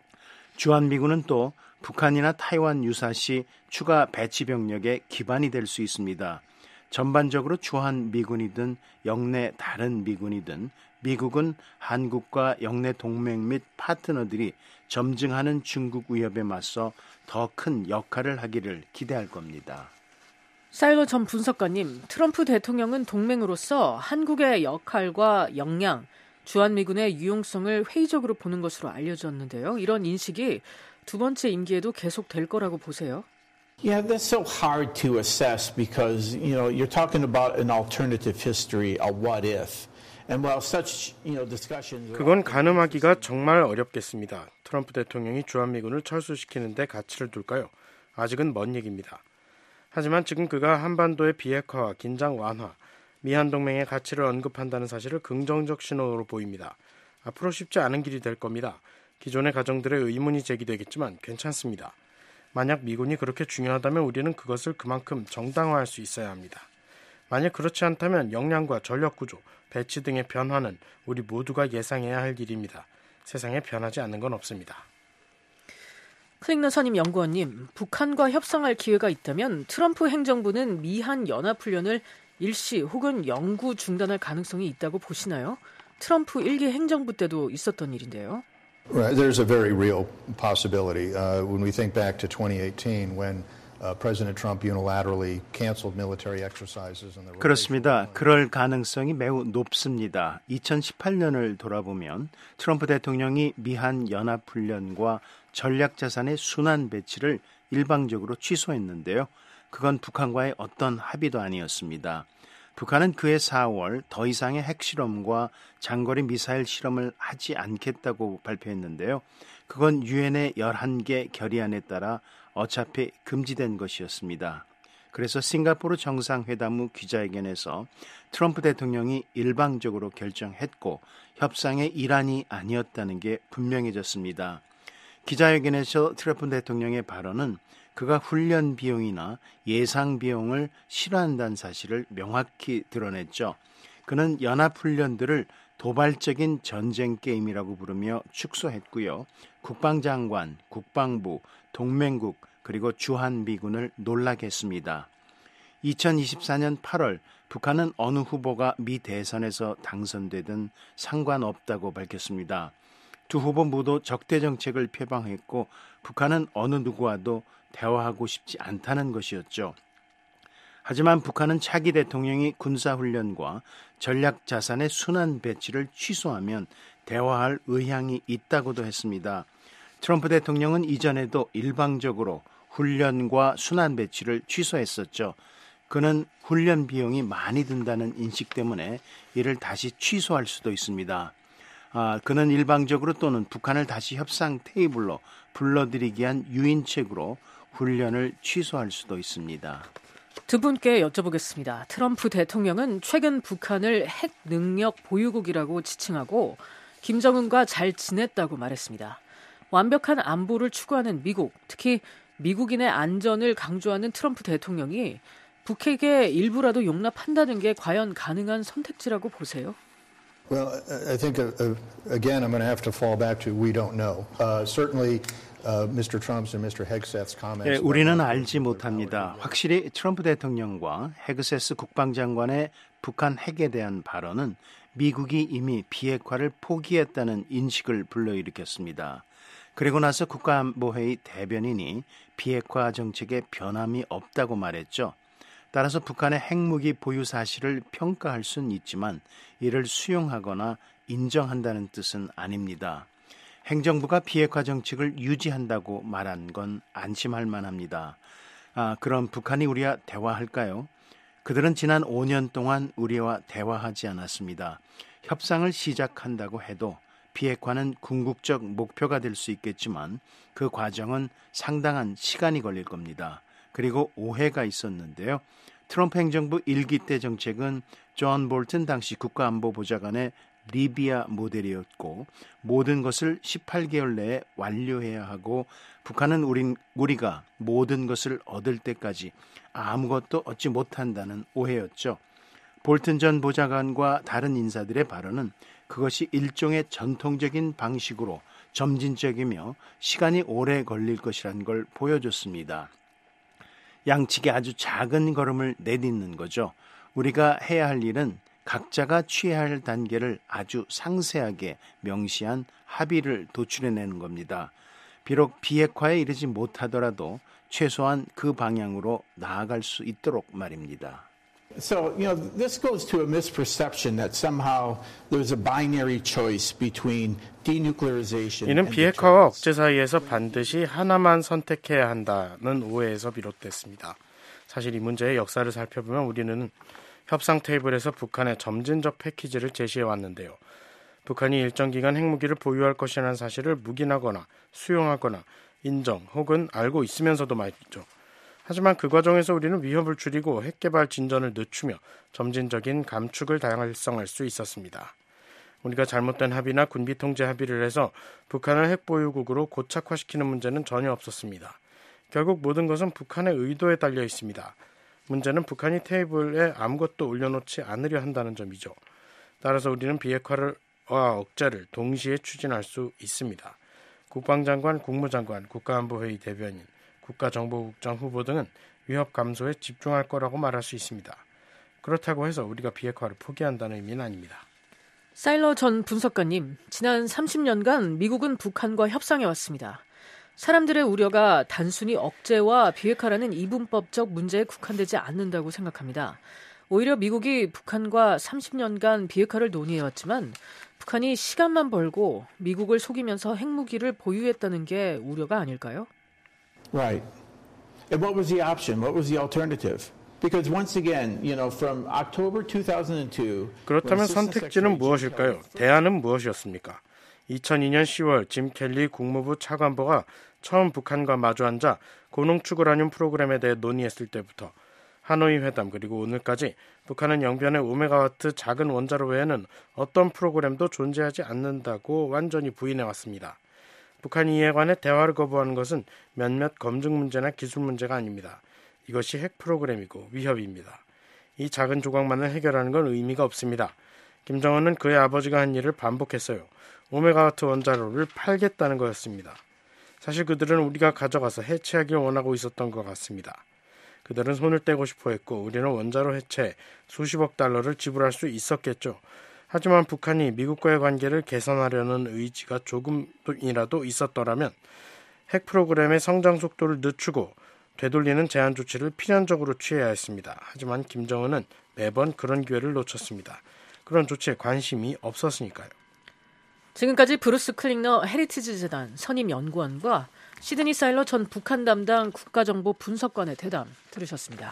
P: 주한미군은 또 북한이나 타이완 유사시 추가 배치 병력의 기반이 될 수 있습니다. 전반적으로 주한 미군이든 영내 다른 미군이든 미국은 한국과 영내 동맹 및 파트너들이 점증하는 중국 위협에 맞서 더 큰 역할을 하기를 기대할 겁니다.
C: 사일러 전 분석가님, 트럼프 대통령은 동맹으로서 한국의 역할과 역량, 주한미군의 유용성을 회의적으로 보는 것으로 알려졌는데요. 이런 인식이 두 번째 임기에도 계속될 거라고 보세요?
Q: Yeah, that's so hard to assess because, you know, you're talking about an alternative history, a what if. And while such, you know, discussions
A: 그건 가늠하기가 정말 어렵겠습니다. 트럼프 대통령이 주한미군을 철수시키는 데 가치를 둘까요? 아직은 먼 얘기입니다. 하지만 지금 그가 한반도의 비핵화와 긴장 완화, 미한동맹의 가치를 언급한다는 사실을 긍정적 신호로 보입니다. 앞으로 쉽지 않은 길이 될 겁니다. 기존의 가정들의 의문이 제기되겠지만 괜찮습니다. 만약 미군이 그렇게 중요하다면 우리는 그것을 그만큼 정당화할 수 있어야 합니다. 만약 그렇지 않다면 역량과 전력구조, 배치 등의 변화는 우리 모두가 예상해야 할 일입니다. 세상에 변하지 않는 건 없습니다.
C: 클릭너 선임 연구원님, 북한과 협상할 기회가 있다면 트럼프 행정부는 미한 연합훈련을 일시 혹은 영구 중단할 가능성이 있다고 보시나요? 트럼프 일 기 행정부 때도 있었던 일인데요.
O: Right, there's a very real possibility. Uh, when we think back to twenty eighteen, when uh, President Trump unilaterally canceled military exercises, and the
P: 그렇습니다. 그럴 가능성이 매우 높습니다. 이천십팔 년을 돌아보면 트럼프 대통령이 미한 연합훈련과 전략자산의 순환 배치를 일방적으로 취소했는데요. 그건 북한과의 어떤 합의도 아니었습니다. 북한은 그해 사월 더 이상의 핵실험과 장거리 미사일 실험을 하지 않겠다고 발표했는데요. 그건 유엔의 열한 개 결의안에 따라 어차피 금지된 것이었습니다. 그래서 싱가포르 정상회담 후 기자회견에서 트럼프 대통령이 일방적으로 결정했고 협상의 일환이 아니었다는 게 분명해졌습니다. 기자회견에서 트럼프 대통령의 발언은 그가 훈련 비용이나 예상 비용을 싫어한다는 사실을 명확히 드러냈죠. 그는 연합훈련들을 도발적인 전쟁 게임이라고 부르며 축소했고요. 국방장관, 국방부, 동맹국 그리고 주한미군을 놀라게 했습니다. 이천이십사 년 팔월 북한은 어느 후보가 미 대선에서 당선되든 상관없다고 밝혔습니다. 두 후보 모두 적대 정책을 표방했고 북한은 어느 누구와도 대화하고 싶지 않다는 것이었죠. 하지만 북한은 차기 대통령이 군사훈련과 전략자산의 순환 배치를 취소하면 대화할 의향이 있다고도 했습니다. 트럼프 대통령은 이전에도 일방적으로 훈련과 순환 배치를 취소했었죠. 그는 훈련 비용이 많이 든다는 인식 때문에 이를 다시 취소할 수도 있습니다. 아, 그는 일방적으로 또는 북한을 다시 협상 테이블로 불러들이기 위한 유인책으로 훈련을 취소할 수도 있습니다.
C: 두 분께 여쭤보겠습니다. 트럼프 대통령은 최근 북한을 핵 능력 보유국이라고 지칭하고 김정은과 잘 지냈다고 말했습니다. 완벽한 안보를 추구하는 미국, 특히 미국인의 안전을 강조하는 트럼프 대통령이 북핵의 일부라도 용납한다는 게 과연 가능한 선택지라고 보세요?
O: Well, I think uh, again I'm going to have to fall back to we don't know. Uh, certainly, uh, Mister Trump's and Mister Hegseth's comments.
P: 네, 우리는 알지 못합니다. 확실히 트럼프 대통령과 헤그세스 국방장관의 북한 핵에 대한 발언은 미국이 이미 비핵화를 포기했다는 인식을 불러일으켰습니다. 그리고 나서 국가안보회의 대변인이 비핵화 정책에 변함이 없다고 말했죠. 따라서 북한의 핵무기 보유 사실을 평가할 수는 있지만 이를 수용하거나 인정한다는 뜻은 아닙니다. 행정부가 비핵화 정책을 유지한다고 말한 건 안심할 만합니다. 아, 그럼 북한이 우리와 대화할까요? 그들은 지난 오 년 동안 우리와 대화하지 않았습니다. 협상을 시작한다고 해도 비핵화는 궁극적 목표가 될 수 있겠지만 그 과정은 상당한 시간이 걸릴 겁니다. 그리고 오해가 있었는데요. 트럼프 행정부 일 기 때 정책은 존 볼튼 당시 국가안보보좌관의 리비아 모델이었고 모든 것을 십팔 개월 내에 완료해야 하고 북한은 우린, 우리가 모든 것을 얻을 때까지 아무것도 얻지 못한다는 오해였죠. 볼튼 전 보좌관과 다른 인사들의 발언은 그것이 일종의 전통적인 방식으로 점진적이며 시간이 오래 걸릴 것이라는 걸 보여줬습니다. 양측이 아주 작은 걸음을 내딛는 거죠. 우리가 해야 할 일은 각자가 취해야 할 단계를 아주 상세하게 명시한 합의를 도출해내는 겁니다. 비록 비핵화에 이르지 못하더라도 최소한 그 방향으로 나아갈 수 있도록 말입니다.
Q: So, you know, this goes to a misperception that somehow there's a binary choice between denuclearization.
A: 이는 비핵화와 억제 사이에서 반드시 하나만 선택해야 한다는 오해에서 비롯됐습니다. 사실 이 문제의 역사를 살펴보면 우리는 협상 테이블에서 북한의 점진적 패키지를 제시해 왔는데요. 북한이 일정 기간 핵무기를 보유할 것이라는 사실을 묵인하거나 수용하거나 인정 혹은 알고 있으면서도 말이죠. 하지만 그 과정에서 우리는 위협을 줄이고 핵개발 진전을 늦추며 점진적인 감축을 달성할 수 있었습니다. 우리가 잘못된 합의나 군비 통제 합의를 해서 북한을 핵보유국으로 고착화시키는 문제는 전혀 없었습니다. 결국 모든 것은 북한의 의도에 달려 있습니다. 문제는 북한이 테이블에 아무것도 올려놓지 않으려 한다는 점이죠. 따라서 우리는 비핵화와 억제를 동시에 추진할 수 있습니다. 국방장관, 국무장관, 국가안보회의 대변인, 국가정보국장 후보 등은 위협 감소에 집중할 거라고 말할 수 있습니다. 그렇다고 해서 우리가 비핵화를 포기한다는 의미는 아닙니다.
C: 사일러 전 분석가님, 지난 삼십 년간 미국은 북한과 협상해왔습니다. 사람들의 우려가 단순히 억제와 비핵화라는 이분법적 문제에 국한되지 않는다고 생각합니다. 오히려 미국이 북한과 삼십 년간 비핵화를 논의해왔지만 북한이 시간만 벌고 미국을 속이면서 핵무기를 보유했다는 게 우려가 아닐까요?
Q: Right. And what was the option? What was the alternative? Because once again, you know, from October two thousand two.
A: 그렇다면 선택지는 무엇일까요? 대안은 무엇이었습니까? 이천이 년 시월 짐 켈리 국무부 차관보가 처음 북한과 마주 앉아 고농축 우라늄 프로그램에 대해 논의했을 때부터 하노이 회담 그리고 오늘까지 북한은 영변의 오메가와트 작은 원자로 외에는 어떤 프로그램도 존재하지 않는다고 완전히 부인해왔습니다. 북한이 이에 관해 대화를 거부하는 것은 몇몇 검증 문제나 기술 문제가 아닙니다. 이것이 핵 프로그램이고 위협입니다. 이 작은 조각만을 해결하는 건 의미가 없습니다. 김정은은 그의 아버지가 한 일을 반복했어요. 오메가와트 원자로를 팔겠다는 거였습니다. 사실 그들은 우리가 가져가서 해체하길 원하고 있었던 것 같습니다. 그들은 손을 떼고 싶어 했고 우리는 원자로 해체에 수십억 달러를 지불할 수 있었겠죠. 하지만 북한이 미국과의 관계를 개선하려는 의지가 조금이라도 있었더라면 핵 프로그램의 성장 속도를 늦추고 되돌리는 제한 조치를 필연적으로 취해야 했습니다. 하지만 김정은은 매번 그런 기회를 놓쳤습니다. 그런 조치에 관심이 없었으니까요.
C: 지금까지 브루스 클링너 헤리티지 재단 선임 연구원과 시드니 사일러 전 북한 담당 국가정보 분석관의 대담 들으셨습니다.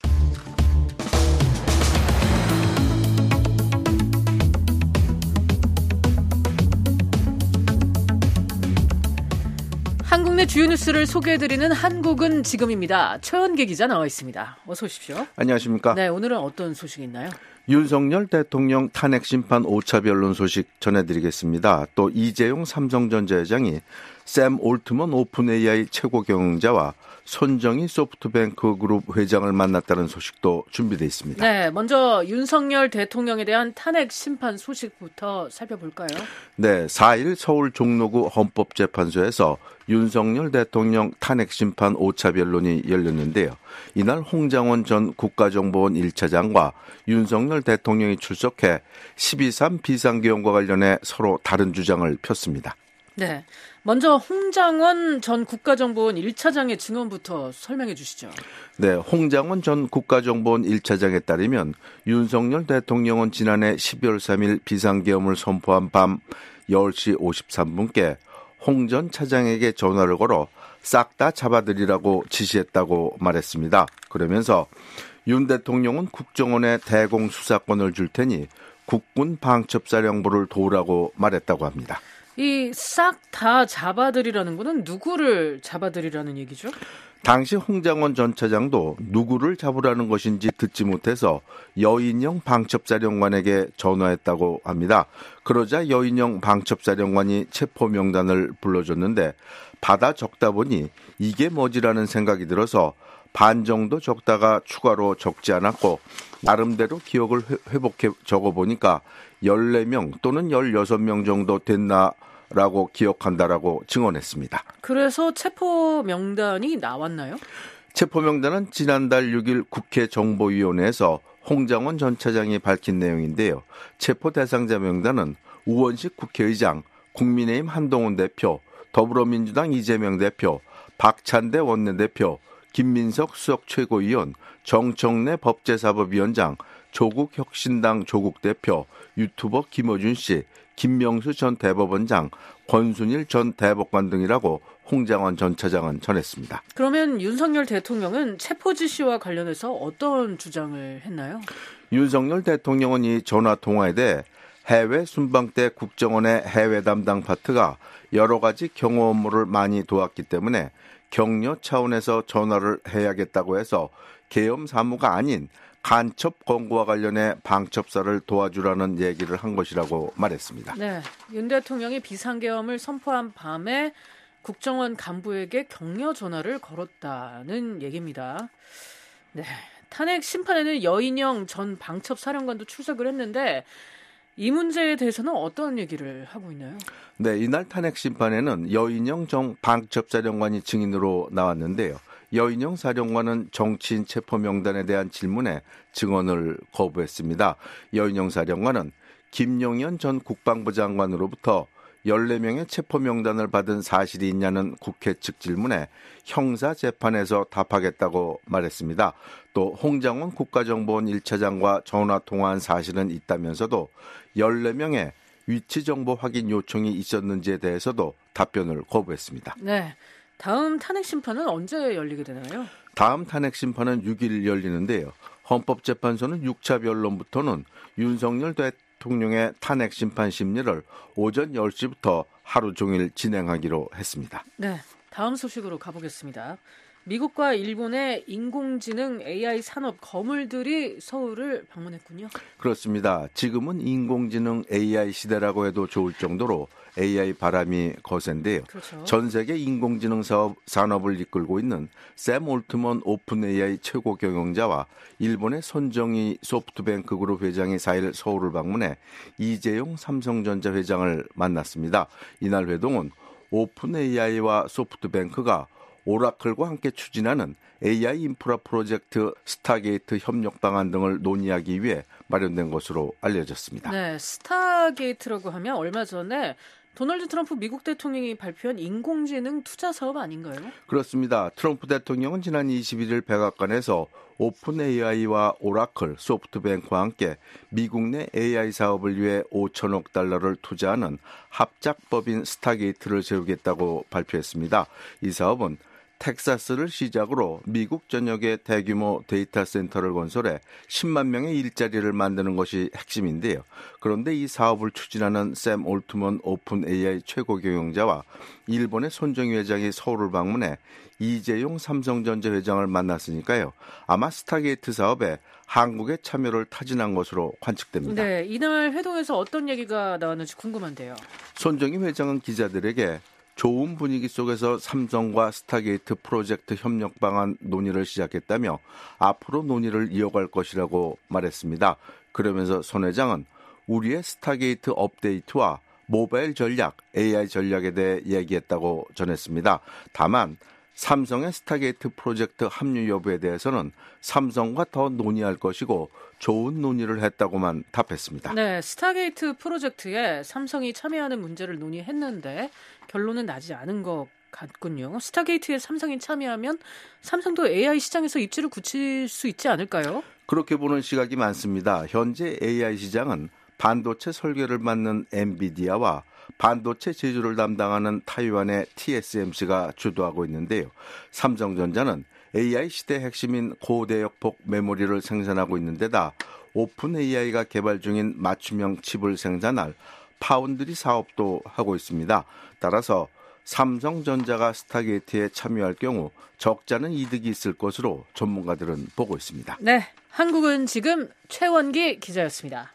C: 한국 내 주요 뉴스를 소개해드리는 한국은 지금입니다. 최원계 기자 나와 있습니다. 어서 오십시오.
R: 안녕하십니까.
C: 네, 오늘은 어떤 소식이 있나요?
R: 윤석열 대통령 탄핵 심판 오차 변론 소식 전해드리겠습니다. 또 이재용 삼성전자 회장이 샘 올트먼 오픈에이아이 최고 경영자와 손정희 소프트뱅크 그룹 회장을 만났다는 소식도 준비되어 있습니다.
C: 네, 먼저 윤석열 대통령에 대한 탄핵 심판 소식부터 살펴볼까요?
R: 네, 사 일 서울 종로구 헌법재판소에서 윤석열 대통령 탄핵 심판 오차 변론이 열렸는데요. 이날 홍장원 전 국가정보원 일 차장과 윤석열 대통령이 출석해 십이 삼 비상계엄과 관련해 서로 다른 주장을 폈습니다.
C: 네, 먼저 홍장원 전 국가정보원 일 차장의 증언부터 설명해 주시죠.
R: 네, 홍장원 전 국가정보원 일 차장에 따르면 윤석열 대통령은 지난해 십이월 삼일 비상계엄을 선포한 밤 열 시 오십삼 분께 홍 전 차장에게 전화를 걸어 싹 다 잡아들이라고 지시했다고 말했습니다. 그러면서 윤 대통령은 국정원에 대공 수사권을 줄 테니 국군 방첩사령부를 도우라고 말했다고 합니다.
C: 이 싹 다 잡아들이라는 거는 누구를 잡아들이라는 얘기죠?
R: 당시 홍장원 전 차장도 누구를 잡으라는 것인지 듣지 못해서 여인영 방첩사령관에게 전화했다고 합니다. 그러자 여인영 방첩사령관이 체포 명단을 불러줬는데 받아 적다 보니 이게 뭐지라는 생각이 들어서 반 정도 적다가 추가로 적지 않았고 나름대로 기억을 회복해 적어보니까 열네 명 또는 열여섯 명 정도 됐나 라고 기억한다라고 증언했습니다.
C: 그래서 체포 명단이 나왔나요?
R: 체포명단은 지난달 육 일 국회 정보위원회에서 홍장원 전 차장이 밝힌 내용인데요. 체포 대상자 명단은 우원식 국회의장, 국민의힘 한동훈 대표, 더불어민주당 이재명 대표, 박찬대 원내대표, 김민석 수석 최고위원, 정청래 법제사법위원장, 조국 혁신당 조국 대표, 유튜버 김어준 씨, 김명수 전 대법원장, 권순일 전 대법관 등이라고 홍장원 전 차장은 전했습니다.
C: 그러면 윤석열 대통령은 체포 지시와 관련해서 어떤 주장을 했나요?
R: 윤석열 대통령은 이 전화 통화에 대해 해외 순방 때 국정원의 해외 담당 파트가 여러 가지 경호 업무를 많이 도왔기 때문에 격려 차원에서 전화를 해야겠다고 해서 계엄 사무가 아닌 간첩 권고와 관련해 방첩사를 도와주라는 얘기를 한 것이라고 말했습니다.
C: 네, 윤 대통령이 비상계엄을 선포한 밤에 국정원 간부에게 격려 전화를 걸었다는 얘기입니다. 네, 탄핵 심판에는 여인영 전 방첩사령관도 출석을 했는데 이 문제에 대해서는 어떤 얘기를 하고 있나요?
R: 네, 이날 탄핵 심판에는 여인영 전 방첩사령관이 증인으로 나왔는데요. 여인영 사령관은 정치인 체포 명단에 대한 질문에 증언을 거부했습니다. 여인영 사령관은 김용현 전 국방부 장관으로부터 열네 명의 체포 명단을 받은 사실이 있냐는 국회 측 질문에 형사재판에서 답하겠다고 말했습니다. 또 홍장원 국가정보원 일 차장과 전화 통화한 사실은 있다면서도 열네 명의 위치정보 확인 요청이 있었는지에 대해서도 답변을 거부했습니다.
C: 네, 다음 탄핵 심판은 언제 열리게 되나요?
R: 다음 탄핵 심판은 육 일 열리는데요. 헌법재판소는 육 차 변론부터는 윤석열 대통령의 탄핵 심판 심리를 오전 열 시부터 하루 종일 진행하기로 했습니다.
C: 네, 다음 소식으로 가보겠습니다. 미국과 일본의 인공지능 에이아이 산업 거물들이 서울을 방문했군요.
R: 그렇습니다. 지금은 인공지능 에이아이 시대라고 해도 좋을 정도로 에이아이 바람이 거센데요.
C: 그렇죠.
R: 전 세계 인공지능 사업, 산업을 이끌고 있는 샘 올트먼 오픈 에이아이 최고 경영자와 일본의 손정희 소프트뱅크 그룹 회장이 사 일 서울을 방문해 이재용 삼성전자 회장을 만났습니다. 이날 회동은 오픈 에이아이와 소프트뱅크가 오라클과 함께 추진하는 에이아이 인프라 프로젝트 스타게이트 협력 방안 등을 논의하기 위해 마련된 것으로 알려졌습니다.
C: 네, 스타게이트라고 하면 얼마 전에 도널드 트럼프 미국 대통령이 발표한 인공지능 투자 사업 아닌가요?
R: 그렇습니다. 트럼프 대통령은 지난 이십일 일 백악관에서 오픈 에이아이와 오라클, 소프트뱅크와 함께 미국 내 에이아이 사업을 위해 오천억 달러를 투자하는 합작법인 스타게이트를 세우겠다고 발표했습니다. 이 사업은 텍사스를 시작으로 미국 전역의 대규모 데이터 센터를 건설해 십만 명의 일자리를 만드는 것이 핵심인데요. 그런데 이 사업을 추진하는 샘 올트먼 오픈 에이아이 최고 경영자와 일본의 손정희 회장이 서울을 방문해 이재용 삼성전자 회장을 만났으니까요. 아마 스타게이트 사업에 한국의 참여를 타진한 것으로 관측됩니다.
C: 네, 이날 회동에서 어떤 얘기가 나왔는지 궁금한데요.
R: 손정희 회장은 기자들에게 좋은 분위기 속에서 삼성과 스타게이트 프로젝트 협력 방안 논의를 시작했다며 앞으로 논의를 이어갈 것이라고 말했습니다. 그러면서 손 회장은 우리의 스타게이트 업데이트와 모바일 전략, 에이아이 전략에 대해 얘기했다고 전했습니다. 다만 삼성의 스타게이트 프로젝트 합류 여부에 대해서는 삼성과 더 논의할 것이고 좋은 논의를 했다고만 답했습니다.
C: 네, 스타게이트 프로젝트에 삼성이 참여하는 문제를 논의했는데 결론은 나지 않은 것 같군요. 스타게이트에 삼성이 참여하면 삼성도 에이아이 시장에서 입지를 굳힐 수 있지 않을까요?
R: 그렇게 보는 시각이 많습니다. 현재 에이아이 시장은 반도체 설계를 맡는 엔비디아와 반도체 제조를 담당하는 타이완의 티에스엠씨가 주도하고 있는데요. 삼성전자는 에이아이 시대 핵심인 고대역폭 메모리를 생산하고 있는 데다 오픈 에이아이가 개발 중인 맞춤형 칩을 생산할 파운드리 사업도 하고 있습니다. 따라서 삼성전자가 스타게이트에 참여할 경우 적잖은 이득이 있을 것으로 전문가들은 보고 있습니다.
C: 네, 한국은 지금 최원기 기자였습니다.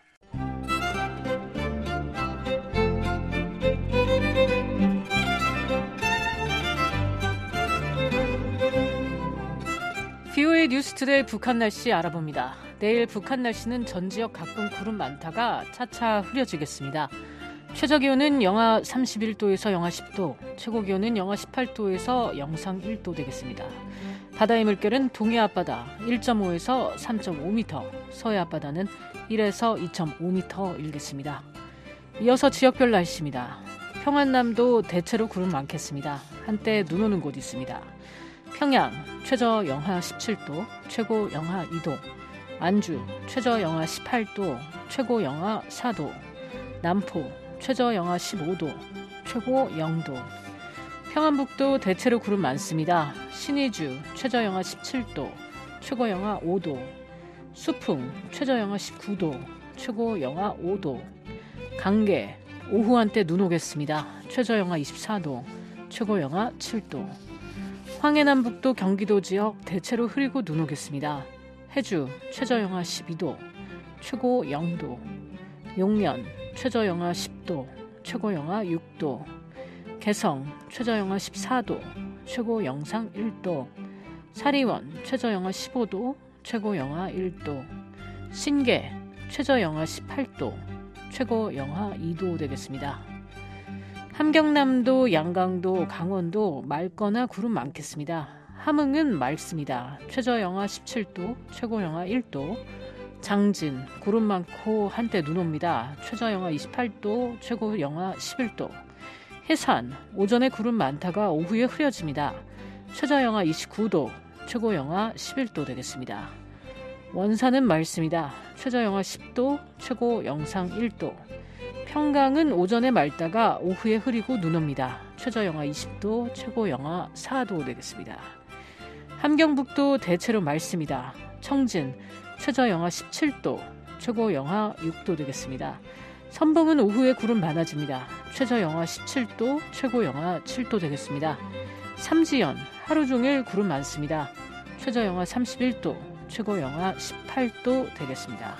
C: 비오에이 뉴스투데이 북한 날씨 알아봅니다. 내일 북한 날씨는 전 지역 가끔 구름 많다가 차차 흐려지겠습니다. 최저기온은 영하 삼십일 도에서 영하 십 도, 최고기온은 영하 십팔 도에서 영상 일 도 되겠습니다. 바다의 물결은 동해 앞바다 일 점 오에서 삼 점 오 미터, 서해 앞바다는 일에서 이 점 오 미터 일겠습니다. 이어서 지역별 날씨입니다. 평안남도 대체로 구름 많겠습니다. 한때 눈 오는 곳 있습니다. 평양 최저 영하 십칠 도, 최고 영하 이 도, 안주 최저 영하 십팔 도, 최고 영하 사 도, 남포 최저 영하 십오 도, 최고 영 도, 평안북도 대체로 구름 많습니다. 신의주 최저 영하 십칠 도, 최고 영하 오 도, 수풍 최저 영하 십구 도, 최고 영하 오 도, 강계 오후 한때 눈 오겠습니다. 최저 영하 이십사 도, 최고 영하 칠 도, 황해남북도 경기도 지역 대체로 흐리고 눈 오겠습니다. 해주 최저 영하 십이 도, 최고 영 도, 용연 최저 영하 십 도, 최고 영하 육 도, 개성 최저 영하 십사 도, 최고 영상 일 도, 사리원 최저 영하 십오 도, 최고 영하 일 도, 신계 최저 영하 십팔 도, 최고 영하 이 도 되겠습니다. 함경남도, 양강도, 강원도 맑거나 구름 많겠습니다. 함흥은 맑습니다. 최저 영하 십칠 도, 최고 영하 일 도, 장진 구름 많고 한때 눈 옵니다. 최저 영하 이십팔 도, 최고 영하 십일 도, 해산 오전에 구름 많다가 오후에 흐려집니다. 최저 영하 이십구 도, 최고 영하 십일 도 되겠습니다. 원산은 맑습니다. 최저 영하 십 도, 최고 영상 일 도, 평강은 오전에 맑다가 오후에 흐리고 눈 옵니다. 최저 영하 이십 도, 최고 영하 사 도 되겠습니다. 함경북도 대체로 맑습니다. 청진 최저 영하 십칠 도, 최고 영하 육 도 되겠습니다. 선봉은 오후에 구름 많아집니다. 최저 영하 십칠 도, 최고 영하 칠 도 되겠습니다. 삼지연 하루 종일 구름 많습니다. 최저 영하 삼십일 도, 최고 영하 십팔 도 되겠습니다.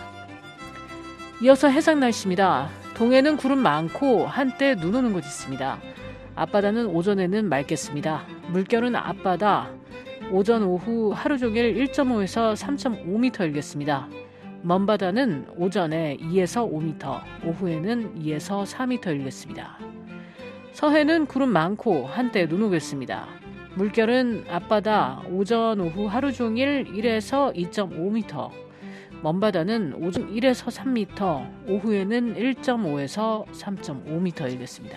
C: 이어서 해상 날씨입니다. 동해는 구름 많고 한때 눈 오는 곳 있습니다. 앞바다는 오전에는 맑겠습니다. 물결은 앞바다 오전 오후 하루 종일 일 점 오에서 삼 점 오 미터 일겠습니다. 먼바다는 오전에 이에서 오 미터, 오후에는 이에서 사 미터 일겠습니다. 서해는 구름 많고 한때 눈 오겠습니다. 물결은 앞바다 오전 오후 하루 종일 일에서 이 점 오 미터, 먼바다는 오전 일에서 삼 미터, 오후에는 일 점 오에서 삼 점 오 미터 일겠습니다.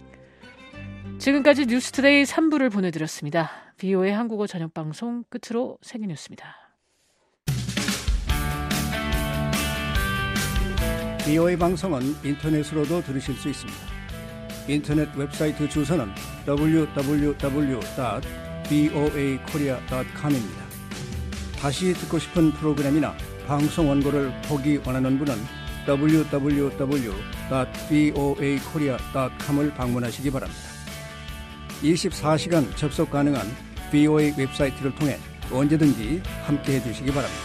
C: 지금까지 뉴스투데이 삼 부를 보내드렸습니다. 비오에이 한국어 저녁방송 끝으로 세계뉴스입니다.
S: 비오에이 방송은 인터넷으로도 들으실 수 있습니다. 인터넷 웹사이트 주소는 더블유 더블유 더블유 닷 비오에이 코리아 닷 컴입니다. 다시 듣고 싶은 프로그램이나 방송 원고를 보기 원하는 분은 더블유 더블유 더블유 닷 비오에이 코리아 닷 컴을 방문하시기 바랍니다. 이십사 시간 접속 가능한 비오에이 웹사이트를 통해 언제든지 함께해 주시기 바랍니다.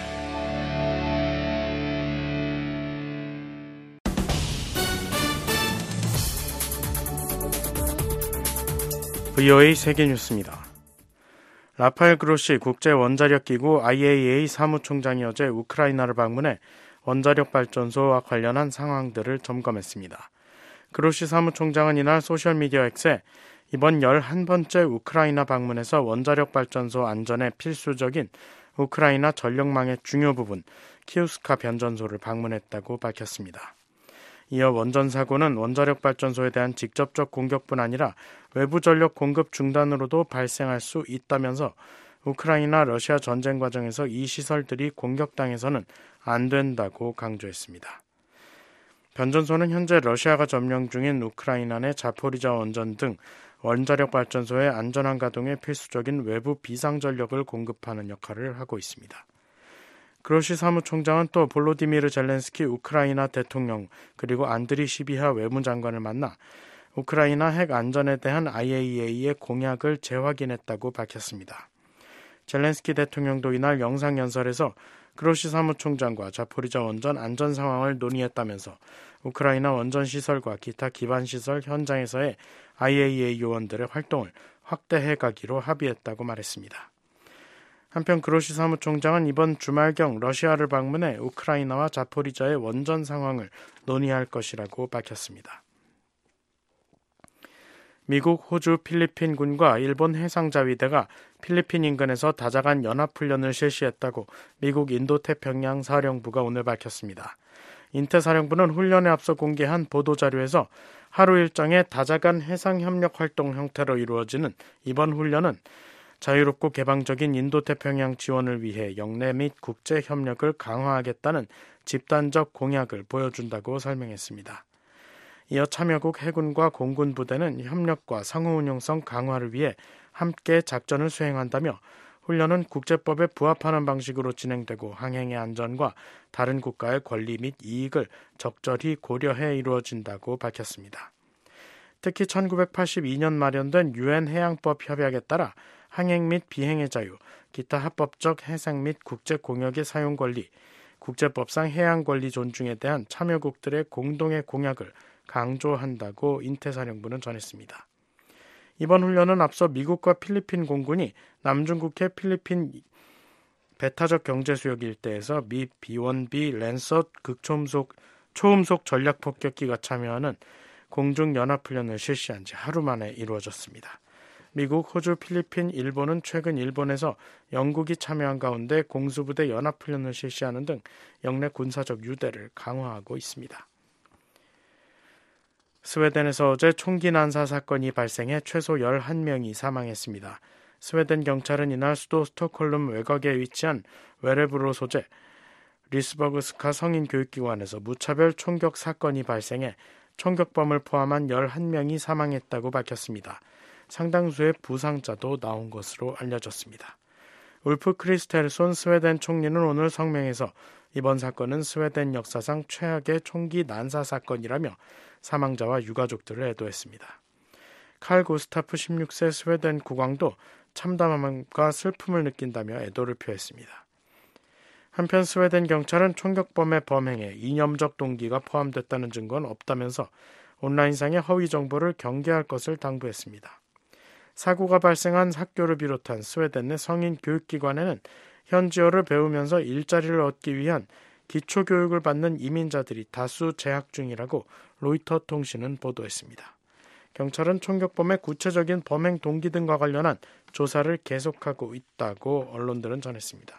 A: 비오에이 세계뉴스입니다. 라파엘 그로시 국제원자력기구 아이에이이에이 사무총장이 어제 우크라이나를 방문해 원자력 발전소와 관련한 상황들을 점검했습니다. 그로시 사무총장은 이날 소셜미디어 X에 이번 열한 번째 우크라이나 방문에서 원자력 발전소 안전에 필수적인 우크라이나 전력망의 중요 부분 키우스카 변전소를 방문했다고 밝혔습니다. 이어 원전 사고는 원자력 발전소에 대한 직접적 공격뿐 아니라 외부 전력 공급 중단으로도 발생할 수 있다면서 우크라이나 러시아 전쟁 과정에서 이 시설들이 공격당해서는 안 된다고 강조했습니다. 변전소는 현재 러시아가 점령 중인 우크라이나 내 자포리자 원전 등 원자력 발전소의 안전한 가동에 필수적인 외부 비상전력을 공급하는 역할을 하고 있습니다. 그로시 사무총장은 또 볼로디미르 젤렌스키 우크라이나 대통령 그리고 안드리 시비하 외무장관을 만나 우크라이나 핵 안전에 대한 아이에이이에이의 공약을 재확인했다고 밝혔습니다. 젤렌스키 대통령도 이날 영상연설에서 그로시 사무총장과 자포리자 원전 안전 상황을 논의했다면서 우크라이나 원전 시설과 기타 기반 시설 현장에서의 아이에이이에이 요원들의 활동을 확대해 가기로 합의했다고 말했습니다. 한편 그로시 사무총장은 이번 주말경 러시아를 방문해 우크라이나와 자포리자의 원전 상황을 논의할 것이라고 밝혔습니다. 미국, 호주, 필리핀군과 일본 해상자위대가 필리핀 인근에서 다자간 연합훈련을 실시했다고 미국 인도태평양 사령부가 오늘 밝혔습니다. 인태사령부는 훈련에 앞서 공개한 보도자료에서 하루 일정의 다자간 해상협력 활동 형태로 이루어지는 이번 훈련은 자유롭고 개방적인 인도태평양 지원을 위해 영내 및 국제협력을 강화하겠다는 집단적 공약을 보여준다고 설명했습니다. 이어 참여국 해군과 공군 부대는 협력과 상호운용성 강화를 위해 함께 작전을 수행한다며 훈련은 국제법에 부합하는 방식으로 진행되고 항행의 안전과 다른 국가의 권리 및 이익을 적절히 고려해 이루어진다고 밝혔습니다. 특히 천구백팔십이 년 마련된 유엔 해양법 협약에 따라 항행 및 비행의 자유, 기타 합법적 해상 및 국제 공역의 사용 권리, 국제법상 해양 권리 존중에 대한 참여국들의 공동의 공약을 강조한다고 인태사령부는 전했습니다. 이번 훈련은 앞서 미국과 필리핀 공군이 남중국해 필리핀 배타적 경제수역 일대에서 미 비 원 비 랜서 극초음속 초음속 전략폭격기가 참여하는 공중연합훈련을 실시한 지 하루 만에 이루어졌습니다. 미국, 호주, 필리핀, 일본은 최근 일본에서 영국이 참여한 가운데 공수부대 연합훈련을 실시하는 등 영내 군사적 유대를 강화하고 있습니다. 스웨덴에서 어제 총기 난사 사건이 발생해 최소 열한 명이 사망했습니다. 스웨덴 경찰은 이날 수도 스톡홀름 외곽에 위치한 웨레브로 소재 리스버그스카 성인교육기관에서 무차별 총격 사건이 발생해 총격범을 포함한 열한 명이 사망했다고 밝혔습니다. 상당수의 부상자도 나온 것으로 알려졌습니다. 울프 크리스텔손 스웨덴 총리는 오늘 성명에서 이번 사건은 스웨덴 역사상 최악의 총기 난사 사건이라며 사망자와 유가족들을 애도했습니다. 칼 구스타프 십육 세 스웨덴 국왕도 참담함과 슬픔을 느낀다며 애도를 표했습니다. 한편 스웨덴 경찰은 총격범의 범행에 이념적 동기가 포함됐다는 증거는 없다면서 온라인상의 허위 정보를 경계할 것을 당부했습니다. 사고가 발생한 학교를 비롯한 스웨덴 내 성인 교육기관에는 현지어를 배우면서 일자리를 얻기 위한 기초교육을 받는 이민자들이 다수 재학 중이라고 로이터 통신은 보도했습니다. 경찰은 총격범의 구체적인 범행 동기 등과 관련한 조사를 계속하고 있다고 언론들은 전했습니다.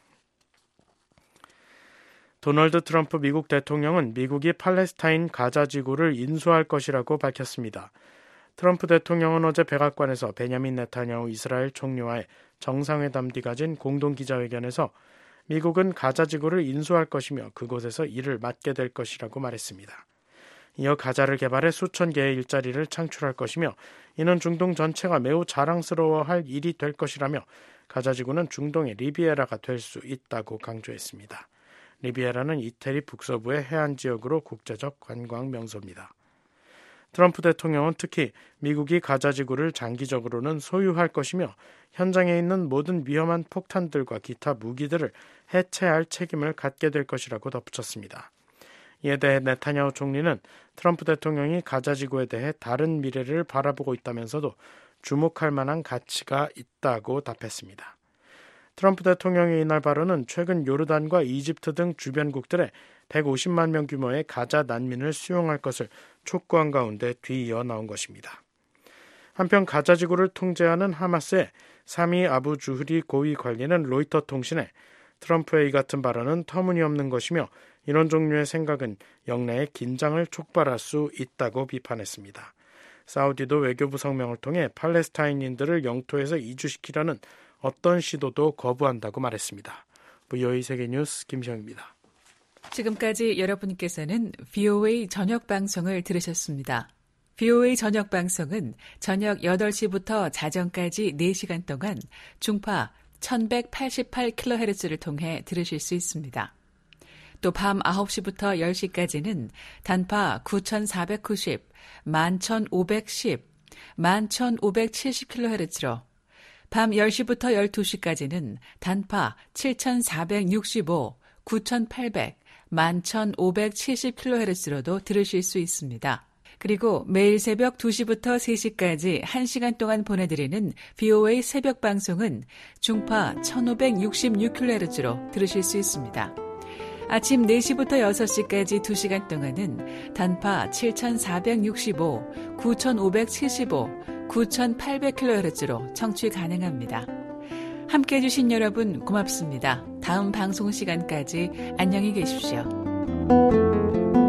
A: 도널드 트럼프 미국 대통령은 미국이 팔레스타인 가자 지구를 인수할 것이라고 밝혔습니다. 트럼프 대통령은 어제 백악관에서 베냐민 네타냐후 이스라엘 총리와의 정상회담 뒤 가진 공동기자회견에서 미국은 가자 지구를 인수할 것이며 그곳에서 일을 맡게 될 것이라고 말했습니다. 이어 가자를 개발해 수천 개의 일자리를 창출할 것이며 이는 중동 전체가 매우 자랑스러워할 일이 될 것이라며 가자 지구는 중동의 리비에라가 될 수 있다고 강조했습니다. 리비에라는 이태리 북서부의 해안 지역으로 국제적 관광 명소입니다. 트럼프 대통령은 특히 미국이 가자 지구를 장기적으로는 소유할 것이며 현장에 있는 모든 위험한 폭탄들과 기타 무기들을 해체할 책임을 갖게 될 것이라고 덧붙였습니다. 이에 대해 네타냐후 총리는 트럼프 대통령이 가자 지구에 대해 다른 미래를 바라보고 있다면서도 주목할 만한 가치가 있다고 답했습니다. 트럼프 대통령의 이날 발언은 최근 요르단과 이집트 등 주변국들의 백오십만 명 규모의 가자 난민을 수용할 것을 촉구한 가운데 뒤이어 나온 것입니다. 한편 가자 지구를 통제하는 하마스의 사미 아부 주흐리 고위 관리는 로이터 통신에 트럼프의 이 같은 발언은 터무니없는 것이며 이런 종류의 생각은 영내의 긴장을 촉발할 수 있다고 비판했습니다. 사우디도 외교부 성명을 통해 팔레스타인인들을 영토에서 이주시키려는 어떤 시도도 거부한다고 말했습니다. 브이오에이 세계뉴스 김시영입니다.
T: 지금까지 여러분께서는 브이오에이 저녁 방송을 들으셨습니다. 브이오에이 저녁 방송은 저녁 여덟 시부터 자정까지 네 시간 동안 중파 천백팔십팔 킬로헤르츠를 통해 들으실 수 있습니다. 또 밤 아홉 시부터 열 시까지는 단파 구천사백구십, 만천오백십, 만천오백칠십 킬로헤르츠로 밤 열 시부터 열두 시까지는 단파 칠천사백육십오, 구천팔백, 만천오백칠십 킬로헤르츠로도 들으실 수 있습니다. 그리고 매일 새벽 두 시부터 세 시까지 한 시간 동안 보내드리는 브이오에이 새벽 방송은 중파 천오백육십육 킬로헤르츠로 들으실 수 있습니다. 아침 네 시부터 여섯 시까지 두 시간 동안은 단파 칠천사백육십오, 구천오백칠십오, 구천팔백 킬로헤르츠로 청취 가능합니다. 함께해 주신 여러분 고맙습니다. 다음 방송 시간까지 안녕히 계십시오.